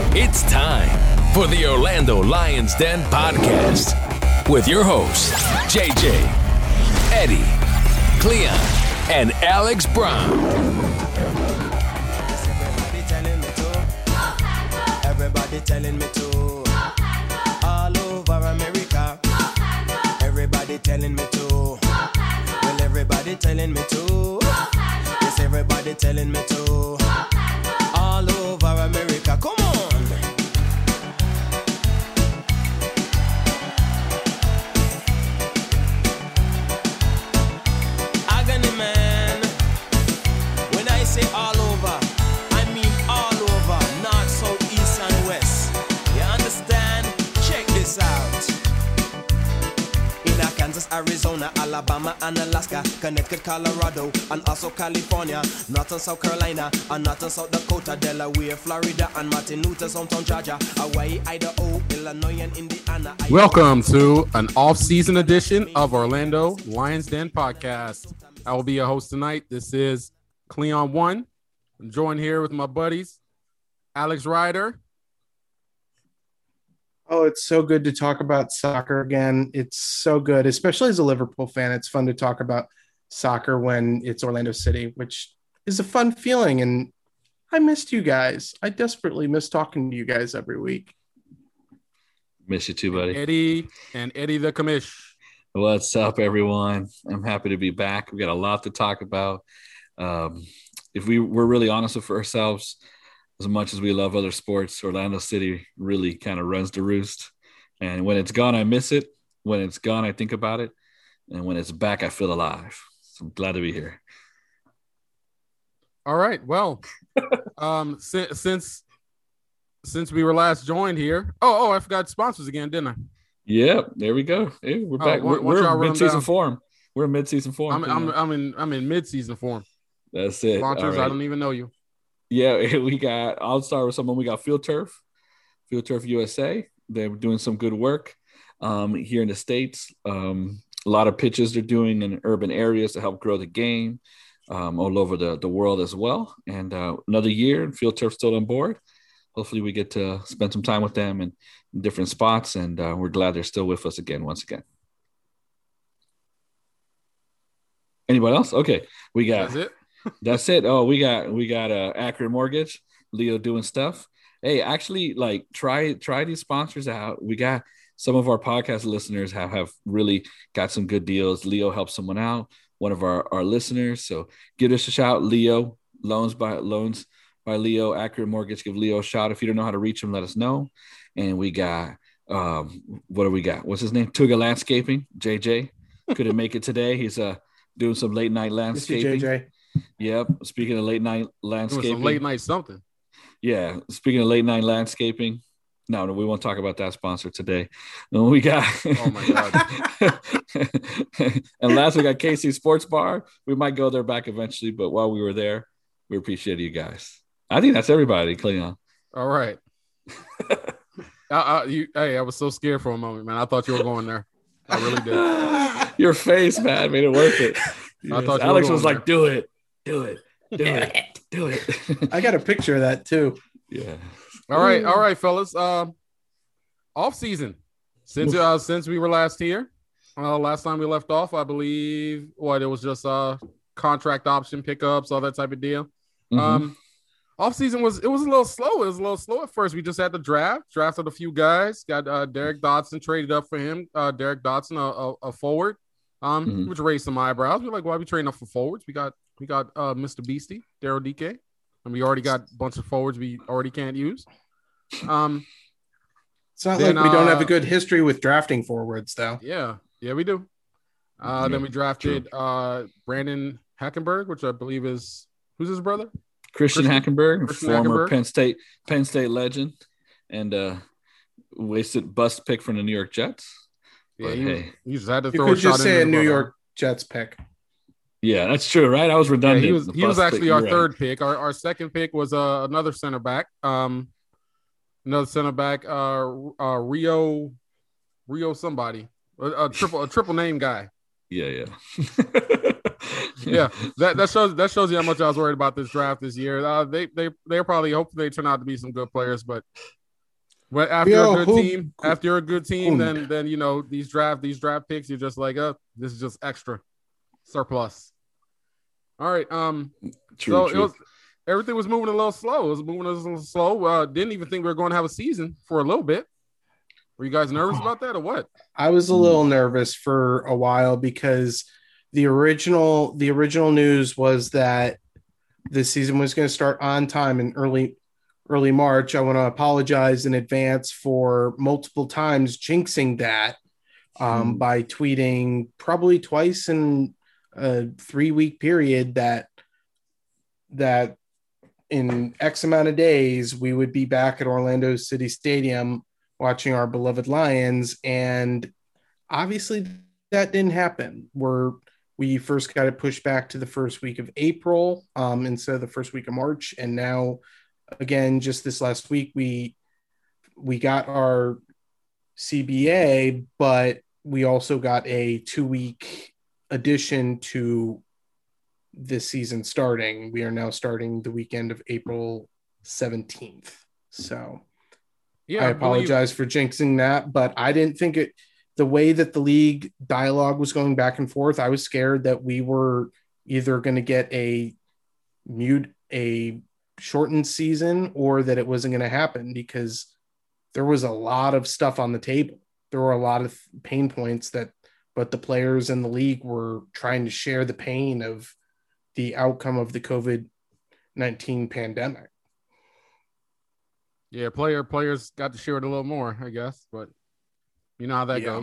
It's time for the Orlando Lions Den podcast with your hosts, JJ, Eddie, Cleon, and Alex Brown. Everybody telling me to. All over America. Everybody telling me to. Well, everybody telling me to. Yes, everybody telling me to. All over America. Come on. Agony, man. When I say all over, I mean all over. North, south, east, and west. You understand? Check this out. In Kansas, Arizona, Alabama, and Alaska, Connecticut, Colorado, and also California, North and South Carolina, and North and South Dakota, Delaware, Florida, and Martin Luther, Hometown, Georgia, Hawaii, Idaho, Illinois, and Indiana. Welcome to an off-season edition of Orlando Lions Den podcast. I will be your host tonight. This is Cleon One. I'm joined here with my buddies, Alex Ryder. Oh, it's so good to talk about soccer again. It's so good, especially as a Liverpool fan. It's fun to talk about soccer when it's Orlando City, which is a fun feeling. And I missed you guys. I desperately miss talking to you guys every week. Miss you too, buddy. Eddie the commish. What's up, everyone? I'm happy to be back. We got a lot to talk about. If we're really honest with ourselves, as much as we love other sports, Orlando City really kind of runs the roost. And when it's gone, I miss it. When it's gone, I think about it. And when it's back, I feel alive. So I'm glad to be here. All right. Well, since we were last joined here. Oh, I forgot sponsors again, didn't I? Yeah, there we go. Hey, we're back. We're mid-season form. We're in mid-season form. I'm in mid-season form. That's it. Sponsors, right. I don't even know you. Yeah, I'll start with someone. We got Field Turf USA. They're doing some good work here in the States. A lot of pitches they're doing in urban areas to help grow the game all over the world as well. And another year, and Field Turf still on board. Hopefully we get to spend some time with them in different spots, and we're glad they're still with us once again. Anybody else? Okay, we got That's it. That's it. Oh, we got Accurate Mortgage, Leo doing stuff. Hey, actually, like try these sponsors out. We got some of our podcast listeners have really got some good deals. Leo helped someone out, one of our listeners. So give us a shout. Leo, loans by Leo, Accurate Mortgage. Give Leo a shout. If you don't know how to reach him, let us know. And we got what do we got? What's his name? Tuga Landscaping. JJ couldn't make it today. He's doing some late night landscaping. JJ. Yep. Speaking of late night landscaping, Some late night something. Yeah. Speaking of late night landscaping, no, we won't talk about that sponsor today. No, we got. Oh my god! And last we got KC Sports Bar. We might go there back eventually, but while we were there, we appreciate you guys. I think that's everybody, Cleon. All right. I was so scared for a moment, man. I thought you were going there. I really did. Your face, man, made it worth it. I thought Alex was like, "Do it." I got a picture of that too. Yeah. All right, fellas. Off season since we were last here. Last time we left off, I believe it was just contract option pickups, all that type of deal. Mm-hmm. Off season was a little slow. It was a little slow at first. We just had the drafted a few guys. Got Derek Dotson traded up for him. Derek Dotson, a forward. Which raised some eyebrows. We're like, why are we trading up for forwards? We got Mr. Beastie, Daryl DK, and we already got a bunch of forwards we already can't use. It's not like we don't have a good history with drafting forwards, though. Yeah, we do. Then we drafted Brandon Hackenberg, which I believe is who's his brother? Christian Hackenberg, former Hackenberg. Penn State legend, and wasted bust pick from the New York Jets. Yeah, but, he just had to You throw could a shot just say a in. New York Jets pick. Yeah, that's true, right? I was redundant. Yeah, he was actually our third pick. Our second pick was another center back. Rio somebody. A triple name guy. Yeah. Yeah, that shows you how much I was worried about this draft this year. They're probably hopefully they turn out to be some good players, but But after you're a good team, then you know these draft picks, you're just like, this is just extra surplus. All right. True. Everything was moving a little slow. It was moving a little slow. Didn't even think we were going to have a season for a little bit. Were you guys nervous about that or what? I was a little nervous for a while because the original news was that the season was going to start on time in early March. I want to apologize in advance for multiple times jinxing that by tweeting probably twice in a 3-week period that in X amount of days we would be back at Orlando City Stadium watching our beloved Lions. And obviously that didn't happen. We first got it pushed back to the first week of April instead of the first week of March. And now, again, just this last week, we got our CBA, but we also got a 2-week addition to this season starting. We are now starting the weekend of April 17th. So yeah, I apologize for jinxing that, but I didn't think the way that the league dialogue was going back and forth, I was scared that we were either going to get a shortened season or that it wasn't going to happen because there was a lot of stuff on the table. There were a lot of pain points but the players in the league were trying to share the pain of the outcome of the COVID-19 pandemic. Yeah, players got to share it a little more, I guess, but you know how that goes.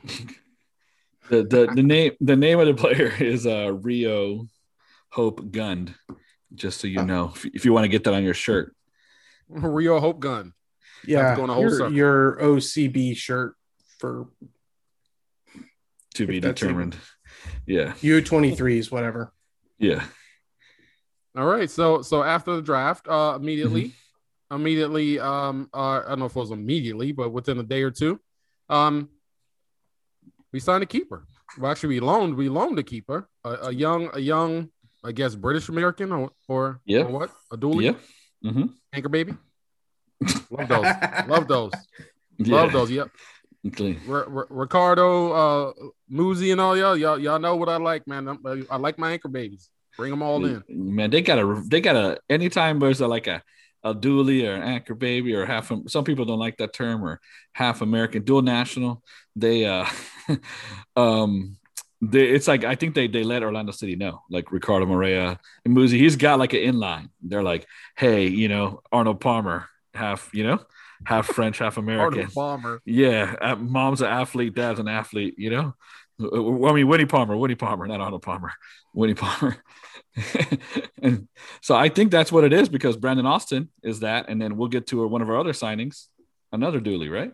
The name of the player is Rio Hope Gun. Just so you know, if you want to get that on your shirt, Rio Hope Gun. Yeah, your OCB shirt for to be determined. Yeah, U23s, whatever. Yeah. All right. So after the draft, immediately, I don't know if it was immediately, but within a day or two, we signed a keeper. Well, actually, we loaned a keeper, a young, I guess, British American or what? A dually? Yeah. Mm-hmm. Anchor baby. Love those. Yeah. Love those. Yep. Ricardo, Muzi, and all y'all know what I like, man. I like my anchor babies. Bring them all in. Man, they gotta. Anytime there's a dually or an anchor baby or some people don't like that term, or half American, dual national. It's like I think they let Orlando City know, like Ricardo Morea and Muzi. He's got like an inline. They're like, hey, Arnold Palmer, half French, half American. Arnold Palmer. Yeah, mom's an athlete, dad's an athlete. I mean, Winnie Palmer, not Arnold Palmer. Winnie Palmer. And so I think that's what it is, because Brandon Austin is that, and then we'll get to one of our other signings, another dually, right?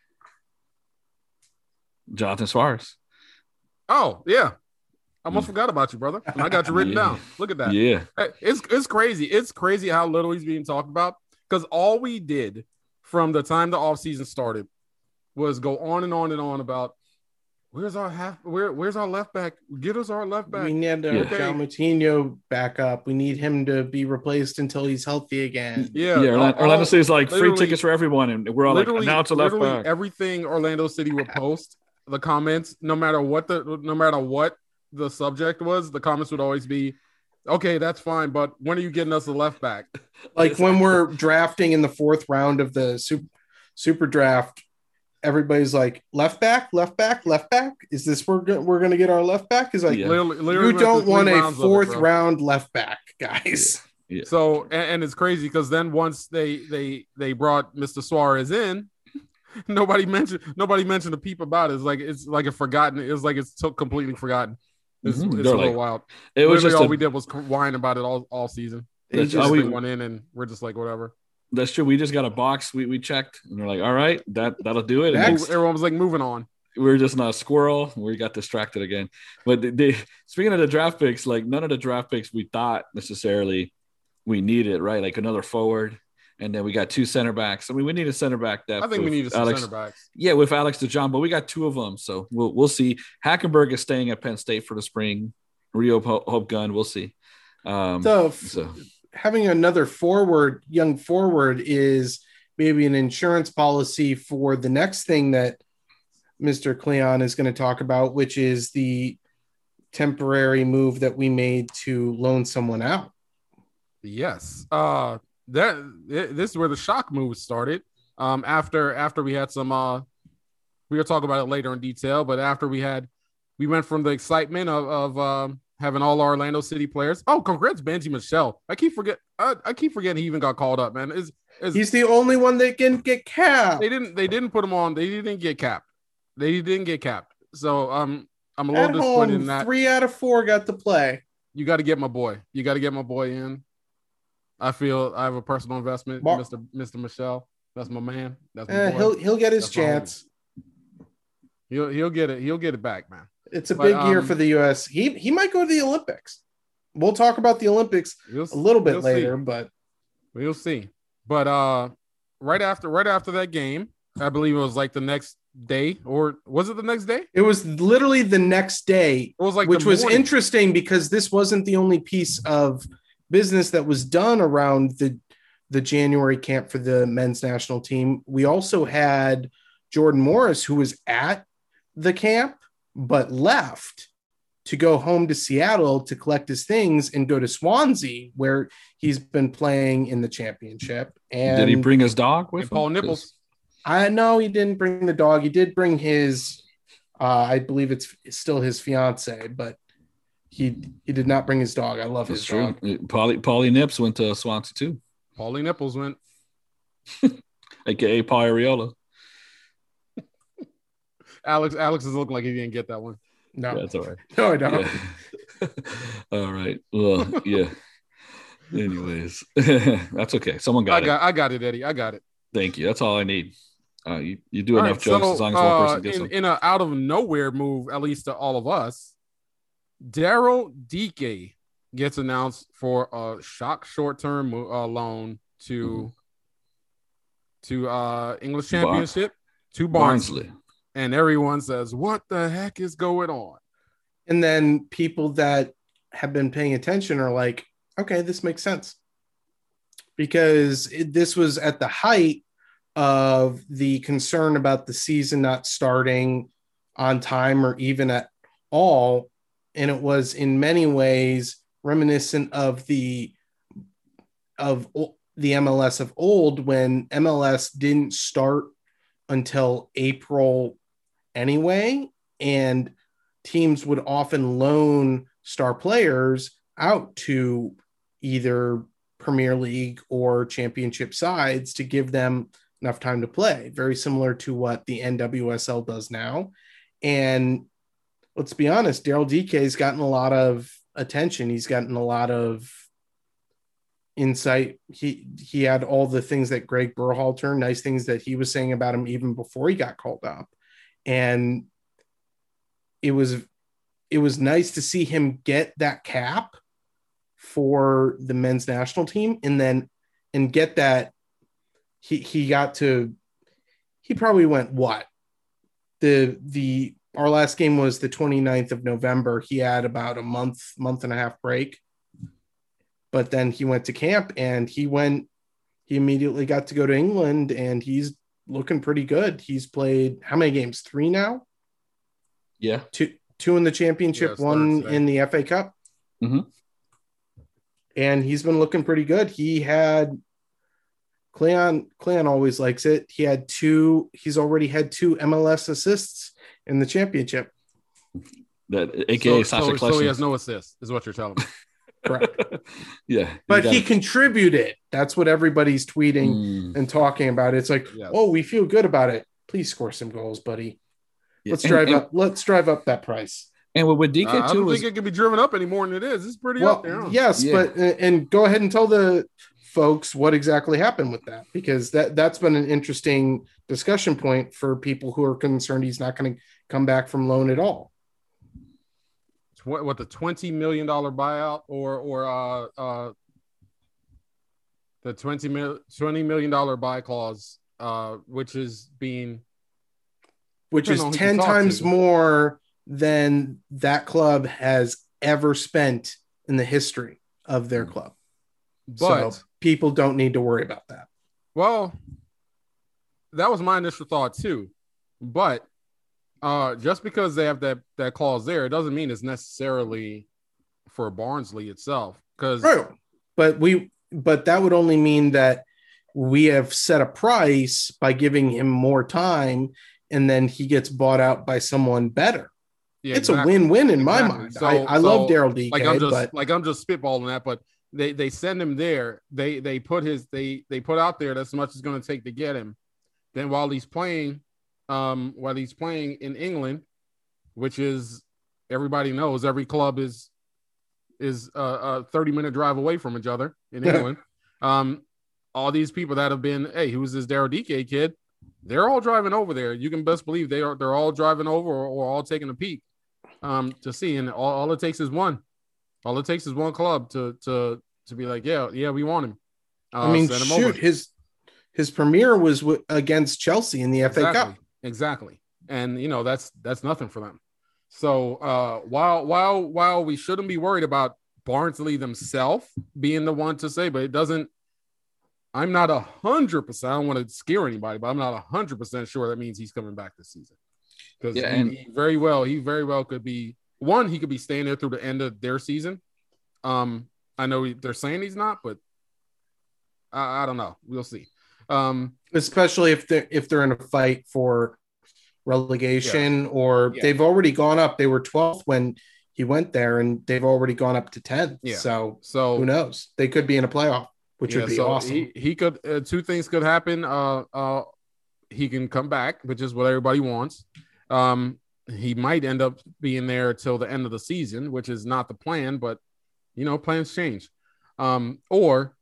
Jonathan Suarez. Oh, yeah. I almost forgot about you, brother. And I got you written down. Look at that. Yeah. It's crazy. It's crazy how little he's being talked about, because all we did from the time the offseason started was go on and on and on about where's our left back? Get us our left back. We need John Moutinho back up. We need him to be replaced until he's healthy again. Yeah. Orlando City's like free tickets for everyone, and we're all like, now it's a left back. Everything Orlando City would post, the comments, no matter what the subject was, the comments would always be, okay, that's fine, but when are you getting us a left back? Like when we're drafting in the 4th round of the super draft, everybody's like, left back. Is this we're going to get our left back? Is like, literally you don't want a 4th round left back, guys. Yeah. So, and it's crazy because then once they brought Mr. Suarez in, nobody mentioned a peep about it. It's completely forgotten. It's a little wild. It was just all we did was whine about it all season. They just went in and we're just like, whatever. That's true. We just got a box. We checked and we're like, all right, that'll do it. Everyone was like moving on. We were just not a squirrel. We got distracted again. But speaking of the draft picks, like none of the draft picks we thought necessarily we needed, right? Like another forward. And then we got 2 center backs. I mean, we need a center back. I think we need some center backs. Yeah, with Alex DeJong, but we got 2 of them. So we'll see. Hackenberg is staying at Penn State for the spring. Rio Hope Gun, we'll see. So having another young forward is maybe an insurance policy for the next thing that Mr. Cleon is going to talk about, which is the temporary move that we made to loan someone out. Yes. This is where the shock move started. After we had some we'll talk about it later in detail, but after we went from the excitement of having all our Orlando City players. Oh, congrats, Benji Michelle. I keep forgetting he even got called up, man. He's the only one that can get capped. They didn't put him on. They didn't get capped. So I'm a little disappointed in that. 3 out of 4 got to play. You got to get my boy. In. I feel I have a personal investment in Mr. Michelle. That's my man. That's my boy. He'll get his chance. He'll get it. He'll get it back, man. It's a big year for the U.S. He might go to the Olympics. We'll talk about the Olympics a little bit later, but we'll see. But right after that game, I believe it was like the next day, or was it the next day? It was literally the next day. It was like, which was interesting because this wasn't the only piece of business that was done around the January camp for the men's national team. We also had Jordan Morris, who was at the camp but left to go home to Seattle to collect his things and go to Swansea, where he's been playing in the championship. And did he bring his dog with him? Paul Nipples? I know he didn't bring the dog. He did bring his, I believe it's still his fiance, but he did not bring his dog. I love his dog. Paulie Nips went to Swansea too. Paulie Nipples went. AKA Paul Areola. Alex is looking like he didn't get that one. No, that's all right. No, I don't. Yeah. All right. Well, yeah. Anyways, that's okay. Someone got it. I got it, Eddie. I got it. Thank you. That's all I need. You do enough jokes as long as one person gets them. In an out of nowhere move, at least to all of us, Daryl Dike gets announced for a shock short-term loan to English Championship to Barnsley. And everyone says, what the heck is going on? And then people that have been paying attention are like, okay, this makes sense. Because this was at the height of the concern about the season not starting on time or even at all. And it was in many ways reminiscent of the MLS of old, when MLS didn't start until April anyway, and teams would often loan star players out to either Premier League or championship sides to give them enough time to play. Very similar to what the NWSL does now. And let's be honest, Daryl Dike has gotten a lot of attention. He's gotten a lot of insight. He had all the things that Greg Berhalter, nice things that he was saying about him even before he got called up. And it was nice to see him get that cap for the men's national team, and get that he probably went what? Our last game was the 29th of November. He had about a month and a half break, but then he went to camp and he immediately got to go to England, and he's looking pretty good. He's played how many games? 3 now? Yeah. Two in the championship, one in the FA Cup. Mm-hmm. And he's been looking pretty good. He had Cleon always likes it. He's already had 2 MLS assists in the championship. That AKA Sasha Kljestan. So he has no assists, is what you're telling me. Correct. Yeah. But he contributed. That's what everybody's tweeting and talking about. It's like, oh, we feel good about it. Please score some goals, buddy. Yeah. Let's drive up that price. And with Dike too, I don't think it can be driven up any more than it is. It's pretty up there. Huh? Yes, yeah. But and go ahead and tell the folks what exactly happened with that, because that's been an interesting discussion point for people who are concerned he's not going to come back from loan at all. What the $20 million buyout or the $20 million buy clause, which is 10 times more than that club has ever spent in the history of their club. But so people don't need to worry about that. Well, that was my initial thought too. But just because they have that clause there, it doesn't mean it's necessarily for Barnsley itself. Because but that would only mean that we have set a price by giving him more time, and then he gets bought out by someone better. Yeah, it's a win-win in my mind. So, I love Daryl Dike. I'm just spitballing that, but they send him there. They put out there that's much as going to take to get him. Then while he's playing in England, which is everybody knows every club is a 30-minute drive away from each other in England. All these people that have been, hey, who's this Daryl Dike kid? They're all driving over there. You can best believe they're all driving over or all taking a peek to see. And all it takes is one. All it takes is one club to be like, yeah, we want him. I mean, shoot, his premiere was against Chelsea in the FA Cup. Exactly. And that's nothing for them. So while we shouldn't be worried about Barnsley themselves being the one to say, but it doesn't. I'm not 100%. I don't want to scare anybody, but I'm not 100% sure that means he's coming back this season. Because he very well could be one. He could be staying there through the end of their season. I know they're saying he's not, but I don't know. We'll see. Especially if they're in a fight for relegation, they've already gone up. They were 12th when he went there, and they've already gone up to 10th. Yeah. So who knows? They could be in a playoff, which would be awesome. He could. Two things could happen. He can come back, which is what everybody wants. He might end up being there till the end of the season, which is not the plan, but plans change. Or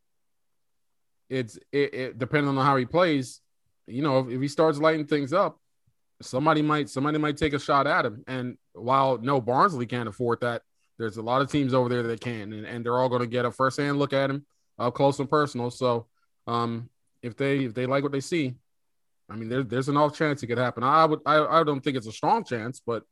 it depending on how he plays, if he starts lighting things up, somebody might take a shot at him. And while no Barnsley can't afford that, there's a lot of teams over there that can, and they're all going to get a first-hand look at him up close and personal. So if they like what they see, I mean, there's an off chance it could happen. I don't think it's a strong chance, but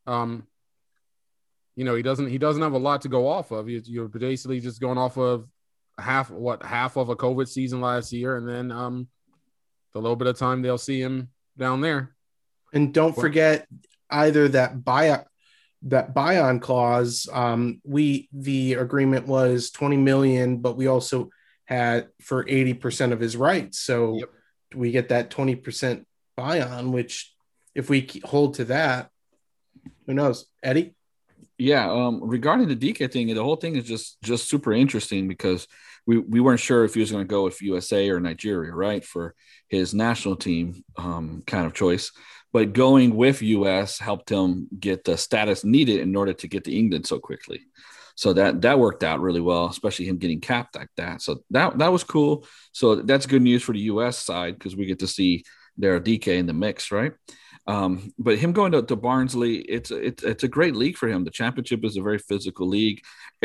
he doesn't have a lot to go off of. You're basically just going off of half of a COVID season last year, and then the little bit of time they'll see him down there. And don't forget either that buy-on clause. The agreement was 20 million, but we also had for 80% of his rights. So we get that 20% buy-on, which if we hold to that, who knows, Eddie? Yeah. Regarding the Dike thing, the whole thing is just super interesting because we weren't sure if he was going to go with USA or Nigeria, right, for his national team kind of choice. But going with US helped him get the status needed in order to get to England so quickly. So that worked out really well, especially him getting capped like that. So that was cool. So that's good news for the US side because we get to see Daryl Dike in the mix, right? But him going to Barnsley, it's a great league for him. The Championship is a very physical league.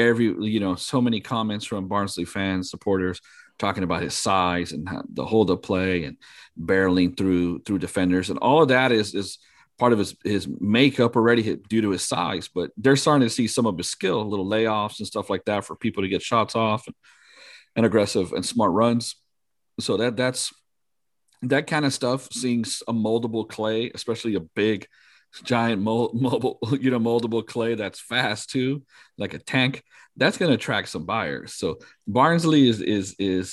So many comments from Barnsley fans, supporters talking about his size and how the hold up play and barreling through defenders. And all of that is part of his makeup already due to his size, but they're starting to see some of his skill, little layoffs and stuff like that for people to get shots off and aggressive and smart runs. So that's that kind of stuff, seeing a moldable clay, especially a big, giant moldable clay that's fast too, like a tank, that's going to attract some buyers. So Barnsley is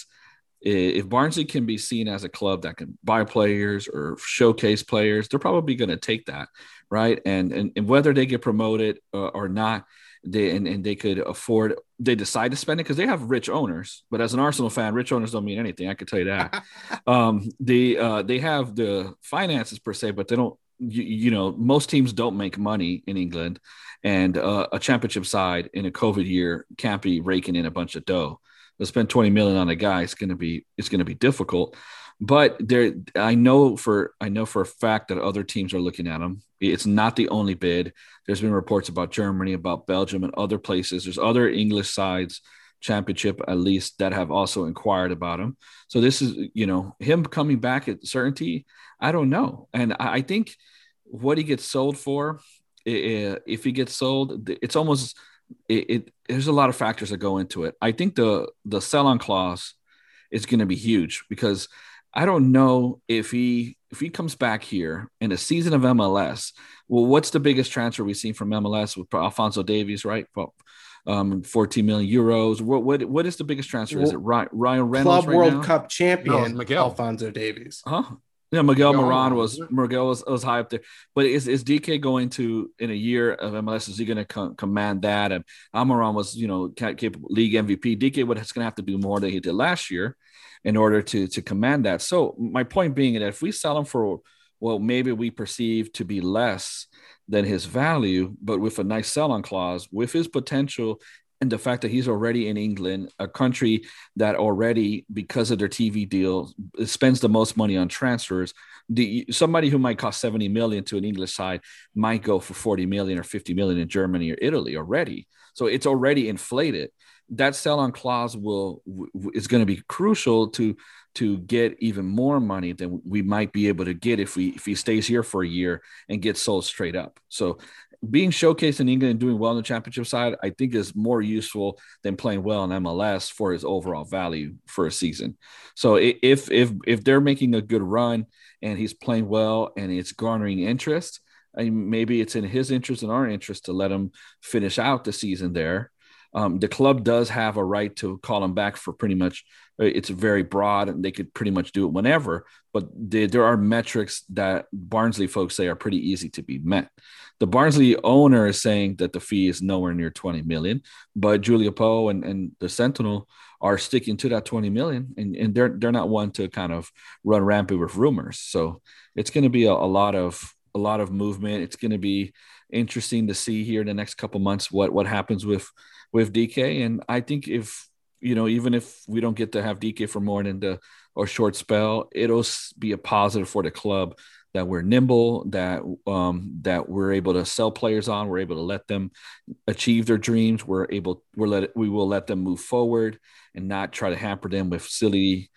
if Barnsley can be seen as a club that can buy players or showcase players, they're probably going to take that, right? And whether they get promoted or not, they could afford. They decide to spend it because they have rich owners. But as an Arsenal fan, rich owners don't mean anything. I can tell you that. They have the finances per se, but they don't. Most teams don't make money in England, and a championship side in a COVID year can't be raking in a bunch of dough. To spend 20 million on a guy, it's going to be difficult. But I know for a fact that other teams are looking at him. It's not the only bid. There's been reports about Germany, about Belgium, and other places. There's other English sides, Championship at least, that have also inquired about him. So this is, him coming back at certainty. I don't know, and I think what he gets sold for, if he gets sold, it's almost there's a lot of factors that go into it. I think the sell-on clause is going to be huge because I don't know if he comes back here in a season of MLS. Well, what's the biggest transfer we've seen from MLS with Alphonso Davies, right? 14 million euros. What is the biggest transfer? Is it Ryan Reynolds? Club right World now? Cup champion Miguel. Alphonso Davies. Huh? Yeah, Miguel Moran was was high up there. But is DK going to, in a year of MLS, is he going to command that? And Almiron was, capable league MVP. DK is going to have to do more than he did last year in order to command that. So my point being that if we sell him for, well, maybe we perceive to be less than his value, but with a nice sell-on clause, with his potential and the fact that he's already in England, a country that already, because of their TV deal, spends the most money on transfers. Somebody who might cost 70 million to an English side might go for 40 million or 50 million in Germany or Italy already. So it's already inflated. That sell-on clause is going to be crucial to get even more money than we might be able to get if he stays here for a year and gets sold straight up. So being showcased in England and doing well on the championship side, I think is more useful than playing well in MLS for his overall value for a season. So if they're making a good run and he's playing well and it's garnering interest, maybe it's in his interest and our interest to let him finish out the season there. The club does have a right to call him back for pretty much, it's very broad and they could pretty much do it whenever, but there are metrics that Barnsley folks say are pretty easy to be met. The Barnsley owner is saying that the fee is nowhere near 20 million, but Julia Poe and the Sentinel are sticking to that 20 million and they're not one to kind of run rampant with rumors. So it's going to be a lot of movement. It's going to be interesting to see here in the next couple months what happens with DK. And I think if, even if we don't get to have DK for more than a short spell, it'll be a positive for the club that we're nimble, that we're able to sell players on, we're able to let them achieve their dreams. We will let them move forward and not try to hamper them with silly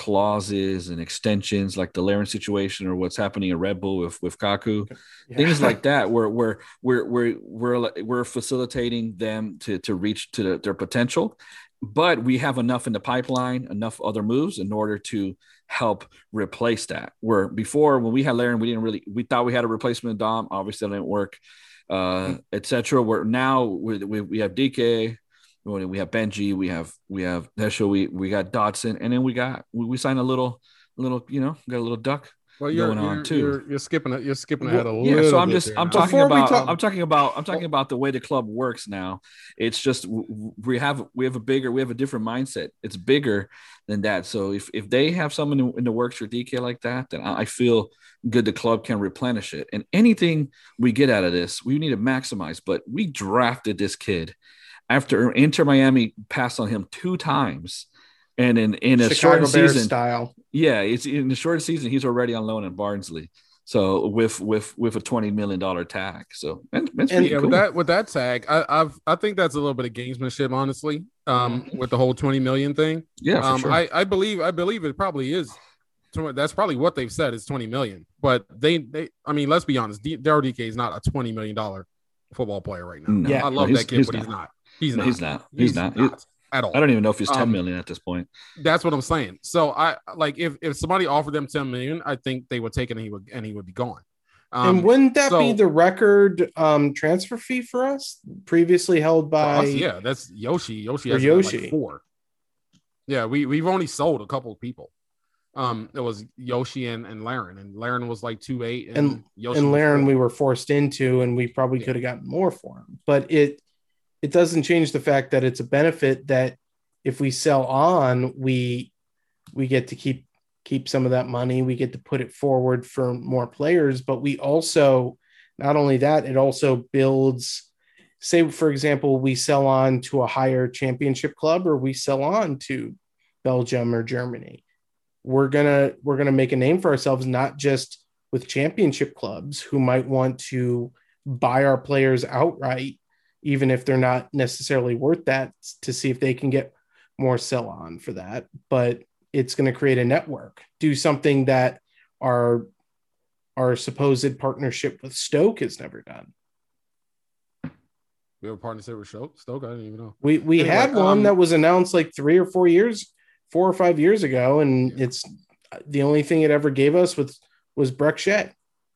clauses and extensions like the Larin situation or what's happening at Red Bull with Kaku, things like that, where we're facilitating them to reach to their potential, but we have enough in the pipeline, enough other moves in order to help replace that. Where before, when we had Larin, we thought we had a replacement Dom, obviously that didn't work, etc. Where now we have DK. We have Benji, we have Hesho, we got Dotson, and then we signed a little, got a little duck going on too. You're skipping it. You're skipping ahead a little. So I'm talking about the way the club works now. It's just we have a different mindset. It's bigger than that. So if they have someone in the works for DK like that, then I feel good. The club can replenish it, and anything we get out of this, we need to maximize. But we drafted this kid after Inter Miami passed on him 2 times, and in a short season style. Yeah, it's in the short season, he's already on loan at Barnsley. So with a $20 million tag. So cool. with that tag, I think that's a little bit of gamesmanship, honestly. With the whole 20 million thing. Yeah, for sure. I believe it probably is. That's probably what they've said is 20 million. But they let's be honest, Daryl DK is not a $20 million football player right now. No. Yeah, I love that kid, but he's not. He's not at all. I don't even know if he's 10 million at this point. That's what I'm saying. So I like if somebody offered them 10 million, I think they would take it and he would be gone. And wouldn't that be the record transfer fee for us? Previously held by yeah, that's Yoshi. Yoshi has like 4. Yeah, we've only sold a couple of people. It was Yoshi and Larin was like 2.8 and Yoshi and Larin we were forced into, and we probably could have gotten more for him. But it doesn't change the fact that it's a benefit that if we sell on, we get to keep some of that money. We get to put it forward for more players, but we also, not only that, it also builds, say, for example, we sell on to a higher championship club or we sell on to Belgium or Germany. We're going to make a name for ourselves, not just with championship clubs who might want to buy our players outright, even if they're not necessarily worth that, to see if they can get more sell on for that. But it's going to create a network, do something that our supposed partnership with Stoke has never done. We have a partnership with Stoke? I didn't even know. We anyway, had one that was announced like 4 or 5 years ago, and it's the only thing it ever gave us was Breck Shea.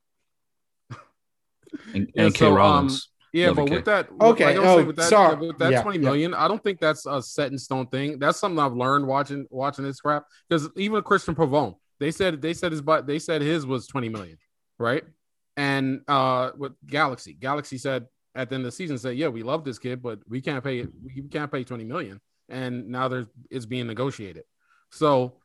And K. Rollins. But with that, okay. Like I was saying, with that 20 yeah. million, I don't think that's a set in stone thing. That's something I've learned watching this crap. Because even Christian Pavone, they said his was 20 million, right? And with Galaxy said at the end of the season, said, yeah, we love this kid, but we can't pay 20 million. And now it's being negotiated. So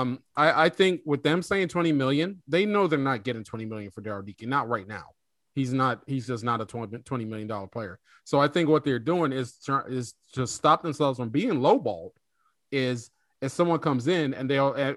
I think with them saying 20 million, they know they're not getting 20 million for Daryl Dike, not right now. He's just not a $20 million player. So I think what they're doing is to stop themselves from being lowballed. Is if someone comes in and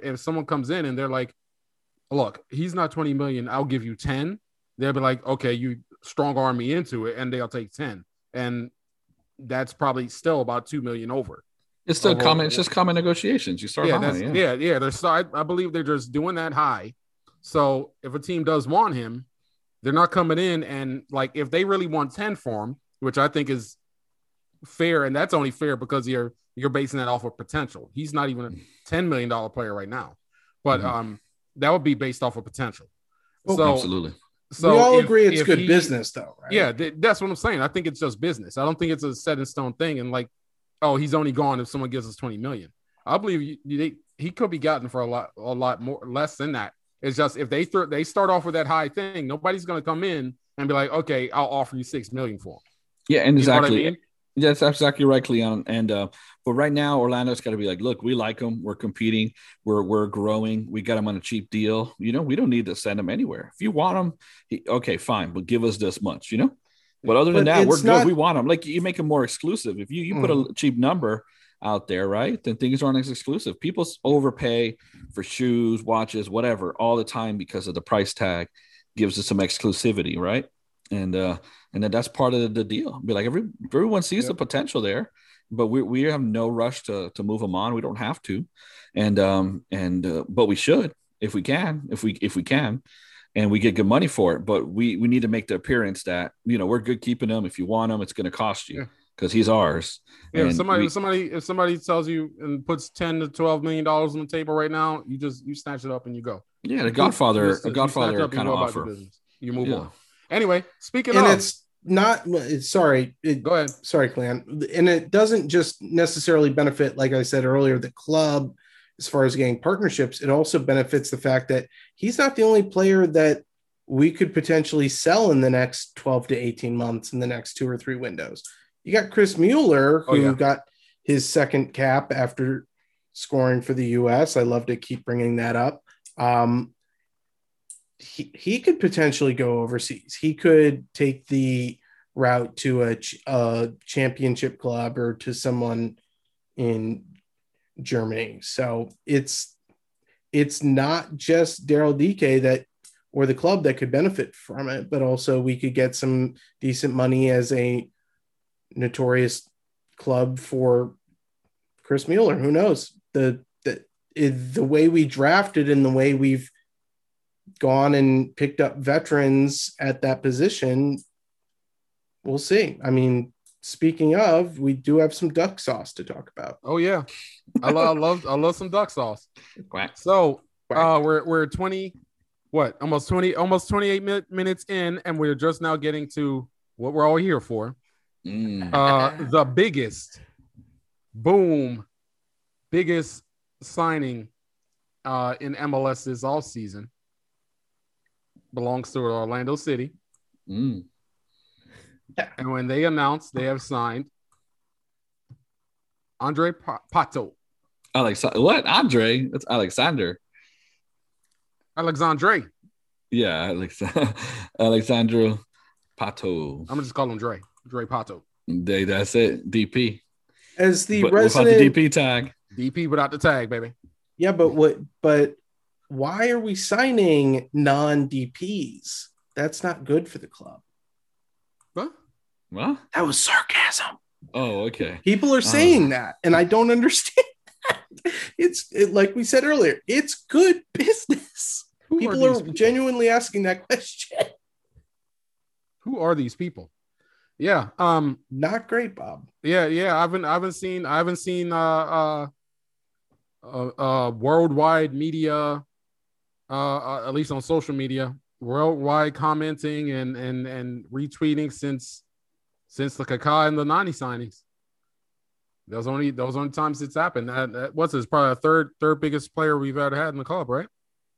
they're like, look, he's not 20 million, I'll give you 10. They'll be like, okay, you strong arm me into it, and they'll take 10. And that's probably still about 2 million over. It's still common. It's just common negotiations. You start high. I believe they're just doing that high. So if a team does want him, they're not coming in and like if they really want 10 for him, which I think is fair, and that's only fair because you're basing that off of potential. He's not even a $10 million player right now, but that would be based off of potential. So absolutely. So we all agree it's good business, though, right? Yeah, that's what I'm saying. I think it's just business. I don't think it's a set in stone thing. And like, oh, he's only gone if someone gives us 20 million. I believe he could be gotten for a lot more less than that. It's just if they start off with that high thing, nobody's going to come in and be like, okay, I'll offer you 6 million for him. Yeah, and exactly. You know what I mean? That's exactly right, Cleon. And but right now, Orlando's got to be like, look, we like him. We're competing. We're growing. We got him on a cheap deal. You know, we don't need to send him anywhere. If you want him, okay, fine, but give us this much. You know. But other than that, we're good. We want him. Like you make him more exclusive. If you put a cheap number out there, right, then things aren't as exclusive. People overpay for shoes, watches, whatever, all the time because of the price tag gives us some exclusivity, right? And then that's part of the deal. Be like everyone sees the potential there, but we have no rush to move them on. We don't have to, but we should if we can, and we get good money for it. But we need to make the appearance that we're good keeping them. If you want them, it's going to cost you. Yeah. Because he's ours. Yeah, if somebody tells you and puts $10 to $12 million on the table right now, you snatch it up and you go. Yeah, a Godfather kind of offer. You move on. Anyway, speaking and of, it's not. Sorry, go ahead. Sorry, Clan. And it doesn't just necessarily benefit, like I said earlier, the club as far as getting partnerships. It also benefits the fact that he's not the only player that we could potentially sell in the next 12 to 18 months in the next 2 or 3 windows. You got Chris Mueller, who got his second cap after scoring for the U.S. I love to keep bringing that up. He could potentially go overseas. He could take the route to a championship club or to someone in Germany. So it's not just Daryl Dike or the club that could benefit from it, but also we could get some decent money as a notorious club for Chris Mueller. Who knows? The way we drafted and the way we've gone and picked up veterans at that position, we'll see. I mean, speaking of, we do have some duck sauce to talk about. Oh yeah, I love some duck sauce. Quack. So we're 20, almost 28 minutes in, and we're just now getting to what we're all here for. The biggest signing in MLS this all season belongs to Orlando City. And when they announced they have signed Andre Pato. What? Andre? That's Alexander. Alexandre. Yeah, Alexandro Pato. I'm gonna just call him Dre. Dre Pato. That's it. DP. As the resident without the DP tag. DP without the tag, baby. Yeah, but why are we signing non-DPs? That's not good for the club. Huh? What? That was sarcasm. Oh, okay. People are saying that, and I don't understand that. It's like we said earlier, it's good business. People are genuinely asking that question. Who are these people? Yeah. Not great, Bob. Yeah. I haven't seen worldwide media at least on social media, worldwide commenting and retweeting since the Kaká and the Nani signings. Those only times it's happened. What's this? Probably a third biggest player we've ever had in the club, right?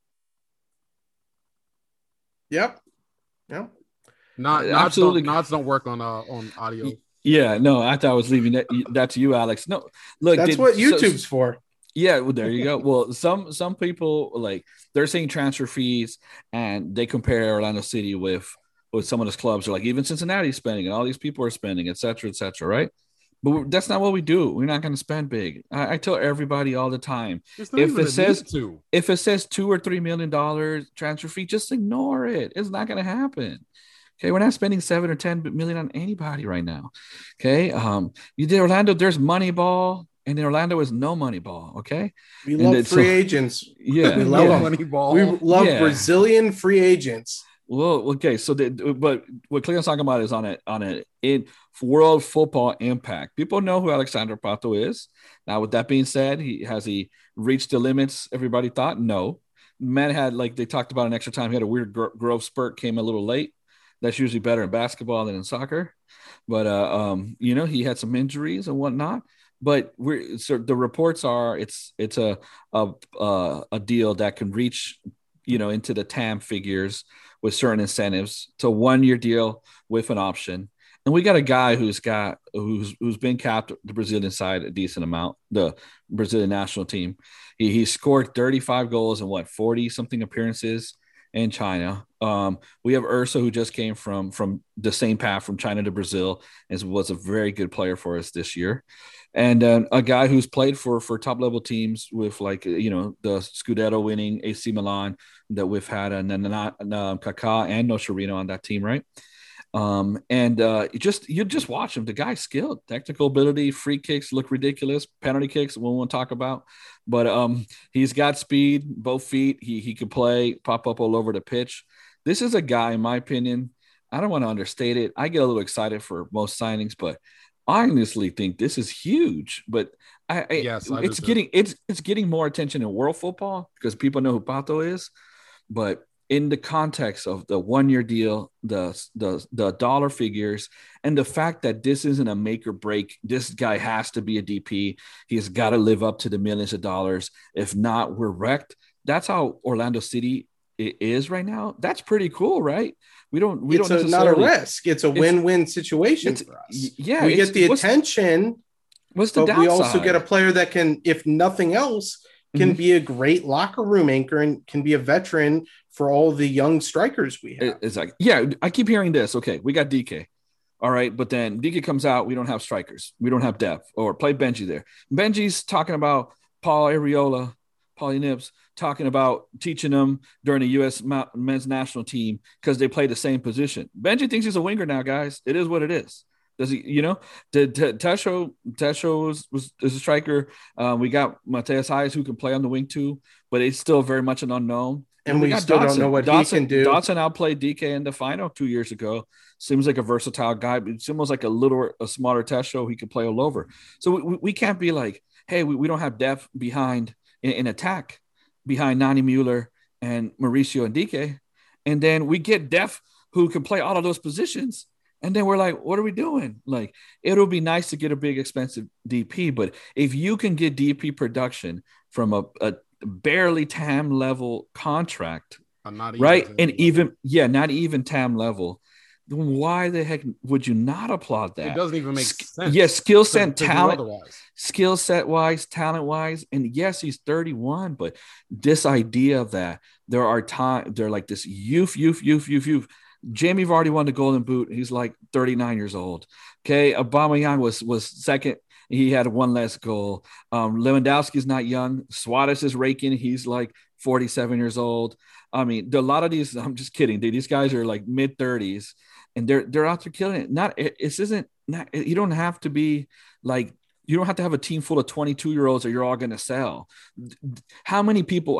Yep. Absolutely. Nods don't work on audio. Yeah, no, I thought I was leaving that to you, Alex. No, look, that's what YouTube's for. Yeah, well, there you go. Well, some people, like, they're saying transfer fees, and they compare Orlando City with some of those clubs, or like even Cincinnati's spending, and all these people are spending, et cetera, right? But that's not what we do. We're not going to spend big. I tell everybody all the time, if it says $2 or $3 million transfer fee, just ignore it. It's not going to happen. Okay, we're not spending $7 or $10 million on anybody right now. Okay, you did Orlando. There's Moneyball, and in Orlando is no Moneyball. Okay, we love free agents. Yeah, we love Moneyball. We love Brazilian free agents. Well, okay, so but what Cleon's talking about is on it in world football impact. People know who Alexandre Pato is. Now, with that being said, has he reached the limits everybody thought? No. Man had, like they talked about, an extra time. He had a weird growth spurt, came a little late. That's usually better in basketball than in soccer. But he had some injuries and whatnot. But the reports are it's a deal that can reach into the TAM figures with certain incentives. It's a 1-year deal with an option. And we got a guy who's been capped the Brazilian side a decent amount, the Brazilian national team. He scored 35 goals and 40 something appearances in China. We have Ursa, who just came from the same path from China to Brazil, and was a very good player for us this year. And a guy who's played for top level teams with the Scudetto winning AC Milan that we've had, and then Kaká and Nocerino on that team, right? You just watch him. The guy's skilled, technical ability, free kicks look ridiculous, penalty kicks we won't talk about, but he's got speed, both feet. He could play, pop up all over the pitch. This is a guy, in my opinion, I don't want to understate it. I get a little excited for most signings, but I honestly think this is huge. But it's getting more attention in world football because people know who Pato is, but in the context of the 1-year deal, the dollar figures, and the fact that this isn't a make or break, this guy has to be a DP. He's got to live up to the millions of dollars. If not, we're wrecked. That's how Orlando City is right now. That's pretty cool, right? It's not a risk. It's a win-win situation for us. Yeah, we get the attention. What's the downside? We also get a player that can, if nothing else, can be a great locker room anchor and can be a veteran for all the young strikers we have. It's like, yeah, I keep hearing this. Okay, we got DK. All right, but then DK comes out, we don't have strikers. We don't have depth. Or play Benji there. Benji's talking about Paulie Nips, talking about teaching them during the U.S. men's national team because they play the same position. Benji thinks he's a winger now, guys. It is what it is. Does he, Tesho is a striker. We got Mateus Hayes, who can play on the wing too, but it's still very much an unknown. And we still don't know what he can do. Dotson outplayed DK in the final 2 years ago. Seems like a versatile guy, but it's almost like a smaller Tesho he can play all over. So we can't be like, hey, we don't have depth behind in attack behind Nani Mueller and Mauricio and DK. And then we get depth who can play all of those positions. And then we're like, what are we doing? Like, it'll be nice to get a big, expensive DP, but if you can get DP production from a barely TAM level contract, right? And not even TAM level, then why the heck would you not applaud that? It doesn't even make sense. Yes, skill set wise, talent wise, and yes, he's 31, but this idea that there are they're like this youth. Jamie Vardy won the Golden Boot. He's like 39 years old. Okay, Aubameyang was second. He had one less goal. Lewandowski's not young. Suarez is raking. He's like 47 years old. I mean, a lot of these. I'm just kidding. These guys are like mid 30s, and they're out there killing it. You don't have to be like. You don't have to have a team full of 22-year-olds or you're all going to sell. How many players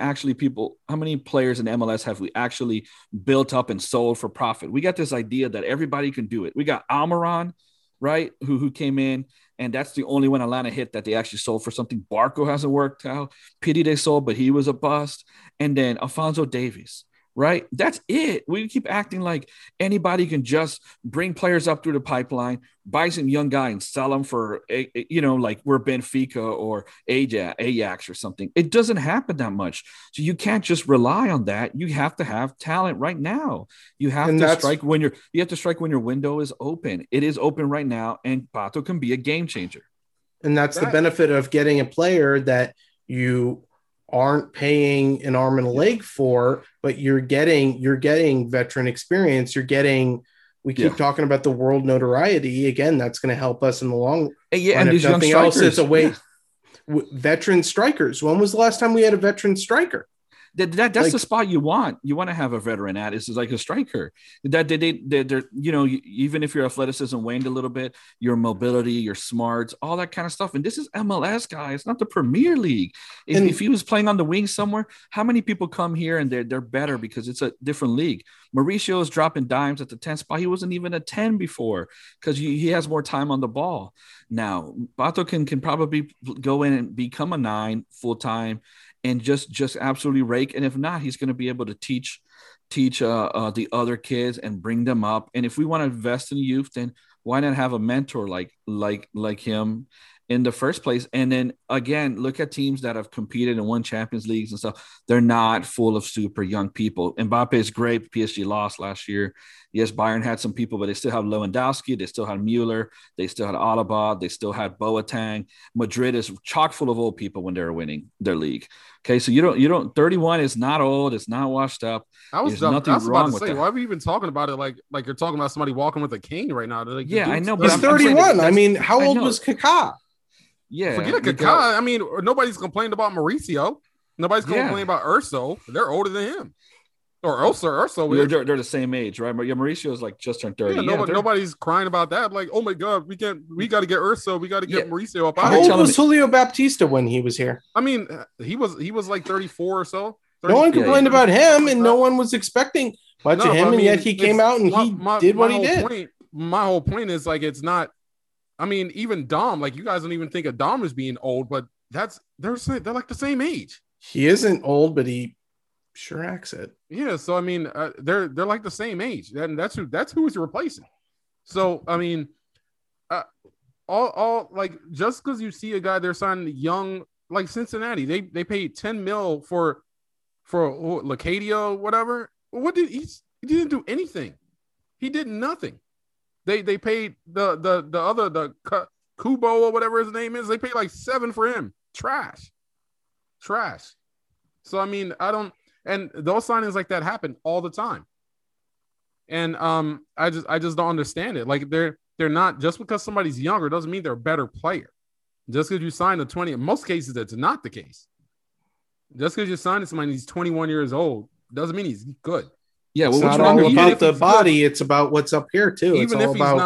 in MLS have we actually built up and sold for profit? We got this idea that everybody can do it. We got Almiron, right, who came in, and that's the only one Atlanta hit that they actually sold for something. Barco hasn't worked out. Pity they sold, but he was a bust. and then Alfonso Davies. Right. That's it. We keep acting like anybody can just bring players up through the pipeline, buy some young guy and sell them for, like we're Benfica or Ajax or something. It doesn't happen that much. So you can't just rely on that. You have to have talent right now. You have to strike when your window is open. It is open right now, and Pato can be a game changer. And that's the benefit of getting a player that you aren't paying an arm and a leg for, but you're getting veteran experience. We keep talking about the world notoriety. Again, that's going to help us in the long run. And these young strikers, it's a way. Veteran strikers. When was the last time we had a veteran striker? That's the spot you want. You want to have a veteran at. It's like a striker. They're even if your athleticism waned a little bit, your mobility, your smarts, all that kind of stuff. And this is MLS, guys. It's not the Premier League. If he was playing on the wing somewhere, how many people come here and they're better because it's a different league? Mauricio is dropping dimes at the 10 spot. He wasn't even a 10 before because he has more time on the ball. Now, Pato can probably go in and become a 9 full time and just absolutely rake. And if not, he's going to be able to teach the other kids and bring them up. And if we want to invest in youth, then why not have a mentor like him in the first place? And then again, look at teams that have competed and won Champions Leagues and stuff. They're not full of super young people. Mbappe is great. PSG lost last year. Yes, Bayern had some people, but they still have Lewandowski. They still had Mueller. They still had Alaba. They still had Boateng. Madrid is chock full of old people when they're winning their league. Okay, so you don't. 31 is not old. It's not washed up. There's nothing wrong with that. Why are we even talking about it like you're talking about somebody walking with a cane right now? Like, yeah, I know. But he's 31. I mean, how old was Kaká? Yeah, forget Kaká. I mean, nobody's complaining about Mauricio. Nobody's complaining about Urso. They're older than him. Or Urso. They're the same age, right? Yeah, Mauricio is like just turned 30. Yeah, nobody's crying about that. Like, oh my God, we got to get Urso. We got to get Mauricio up. How old was Julio Baptista when he was here? I mean, he was like 34 or so. No one complained about him, and no one was expecting much of him, and yet he came out and he did what he did. My whole point is like it's not. I mean, even Dom, like you guys don't even think of Dom as being old, but they're like the same age. He isn't old, but he sure acts it. Yeah, so I mean, they're like the same age, and that's who he's replacing. So I mean, all like just because you see a guy they're signing young, like Cincinnati, they paid $10 million for Lacadia, whatever. What did he didn't do anything. He did nothing. They paid the Kubo or whatever his name is. They paid like $7 million for him. Trash. So I mean, and those signings like that happen all the time. And I just don't understand it. Like they're not, just because somebody's younger doesn't mean they're a better player. Just because you sign a 20, in most cases that's not the case. Just because you sign somebody he's 21 years old doesn't mean he's good. Yeah, well, it's not all about the body; it's about what's up here too. Even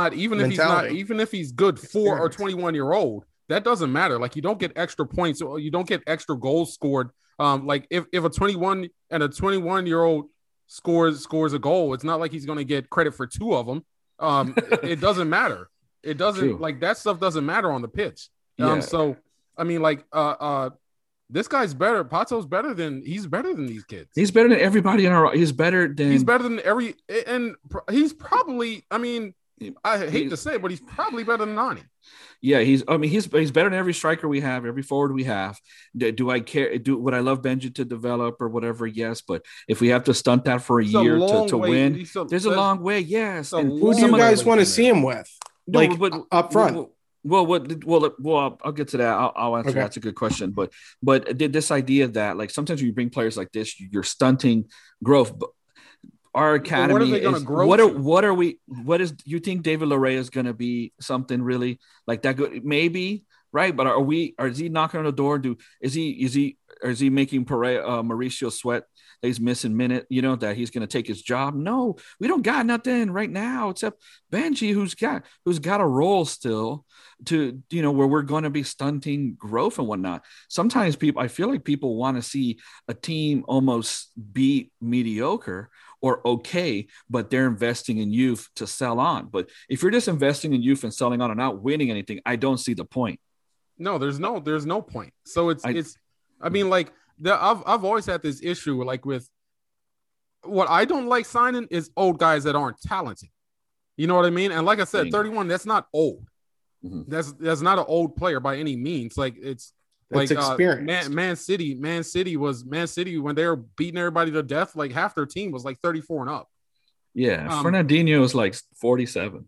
if he's good for a 21-year-old, that doesn't matter. Like you don't get extra points, or you don't get extra goals scored. Like if a 21-year-old scores a goal, it's not like he's going to get credit for 2 of them. It doesn't matter. It doesn't True. Like that stuff doesn't matter on the pitch. So I mean, like this guy's better. Pato's better than these kids. He's better than everybody in our. He's better than every, and he's probably. I mean, I hate to say it, but he's probably better than Nani. Yeah, he's better than every striker we have, every forward we have. Do I care? Would I love Benji to develop or whatever? Yes, but if we have to stunt that for a year to win, there's a long way. Yes. Who do you guys want to see him with? Like up front. Well, I'll get to that. I'll answer. Okay. That's a good question. But this idea that like sometimes when you bring players like this, you're stunting growth. But our academy, what are they going to grow? What is you think David Larea is going to be something really like that good? Maybe, right? But is he knocking on the door? Is he making Mauricio sweat that he's missing minute, that he's going to take his job? No, we don't got nothing right now except Benji, who's got a role still to, where we're going to be stunting growth and whatnot. Sometimes I feel like people want to see a team almost be mediocre or okay, but they're investing in youth to sell on. But if you're just investing in youth and selling on and not winning anything, I don't see the point. No, there's no point. So I mean, like, I've always had this issue like with what I don't like signing is old guys that aren't talented. You know what I mean? And like I said, 31, that's not old. Mhm. That's not an old player by any means. Like it's like experience. Man City when they were beating everybody to death, like half their team was like 34 and up. Yeah, Fernandinho was like 47.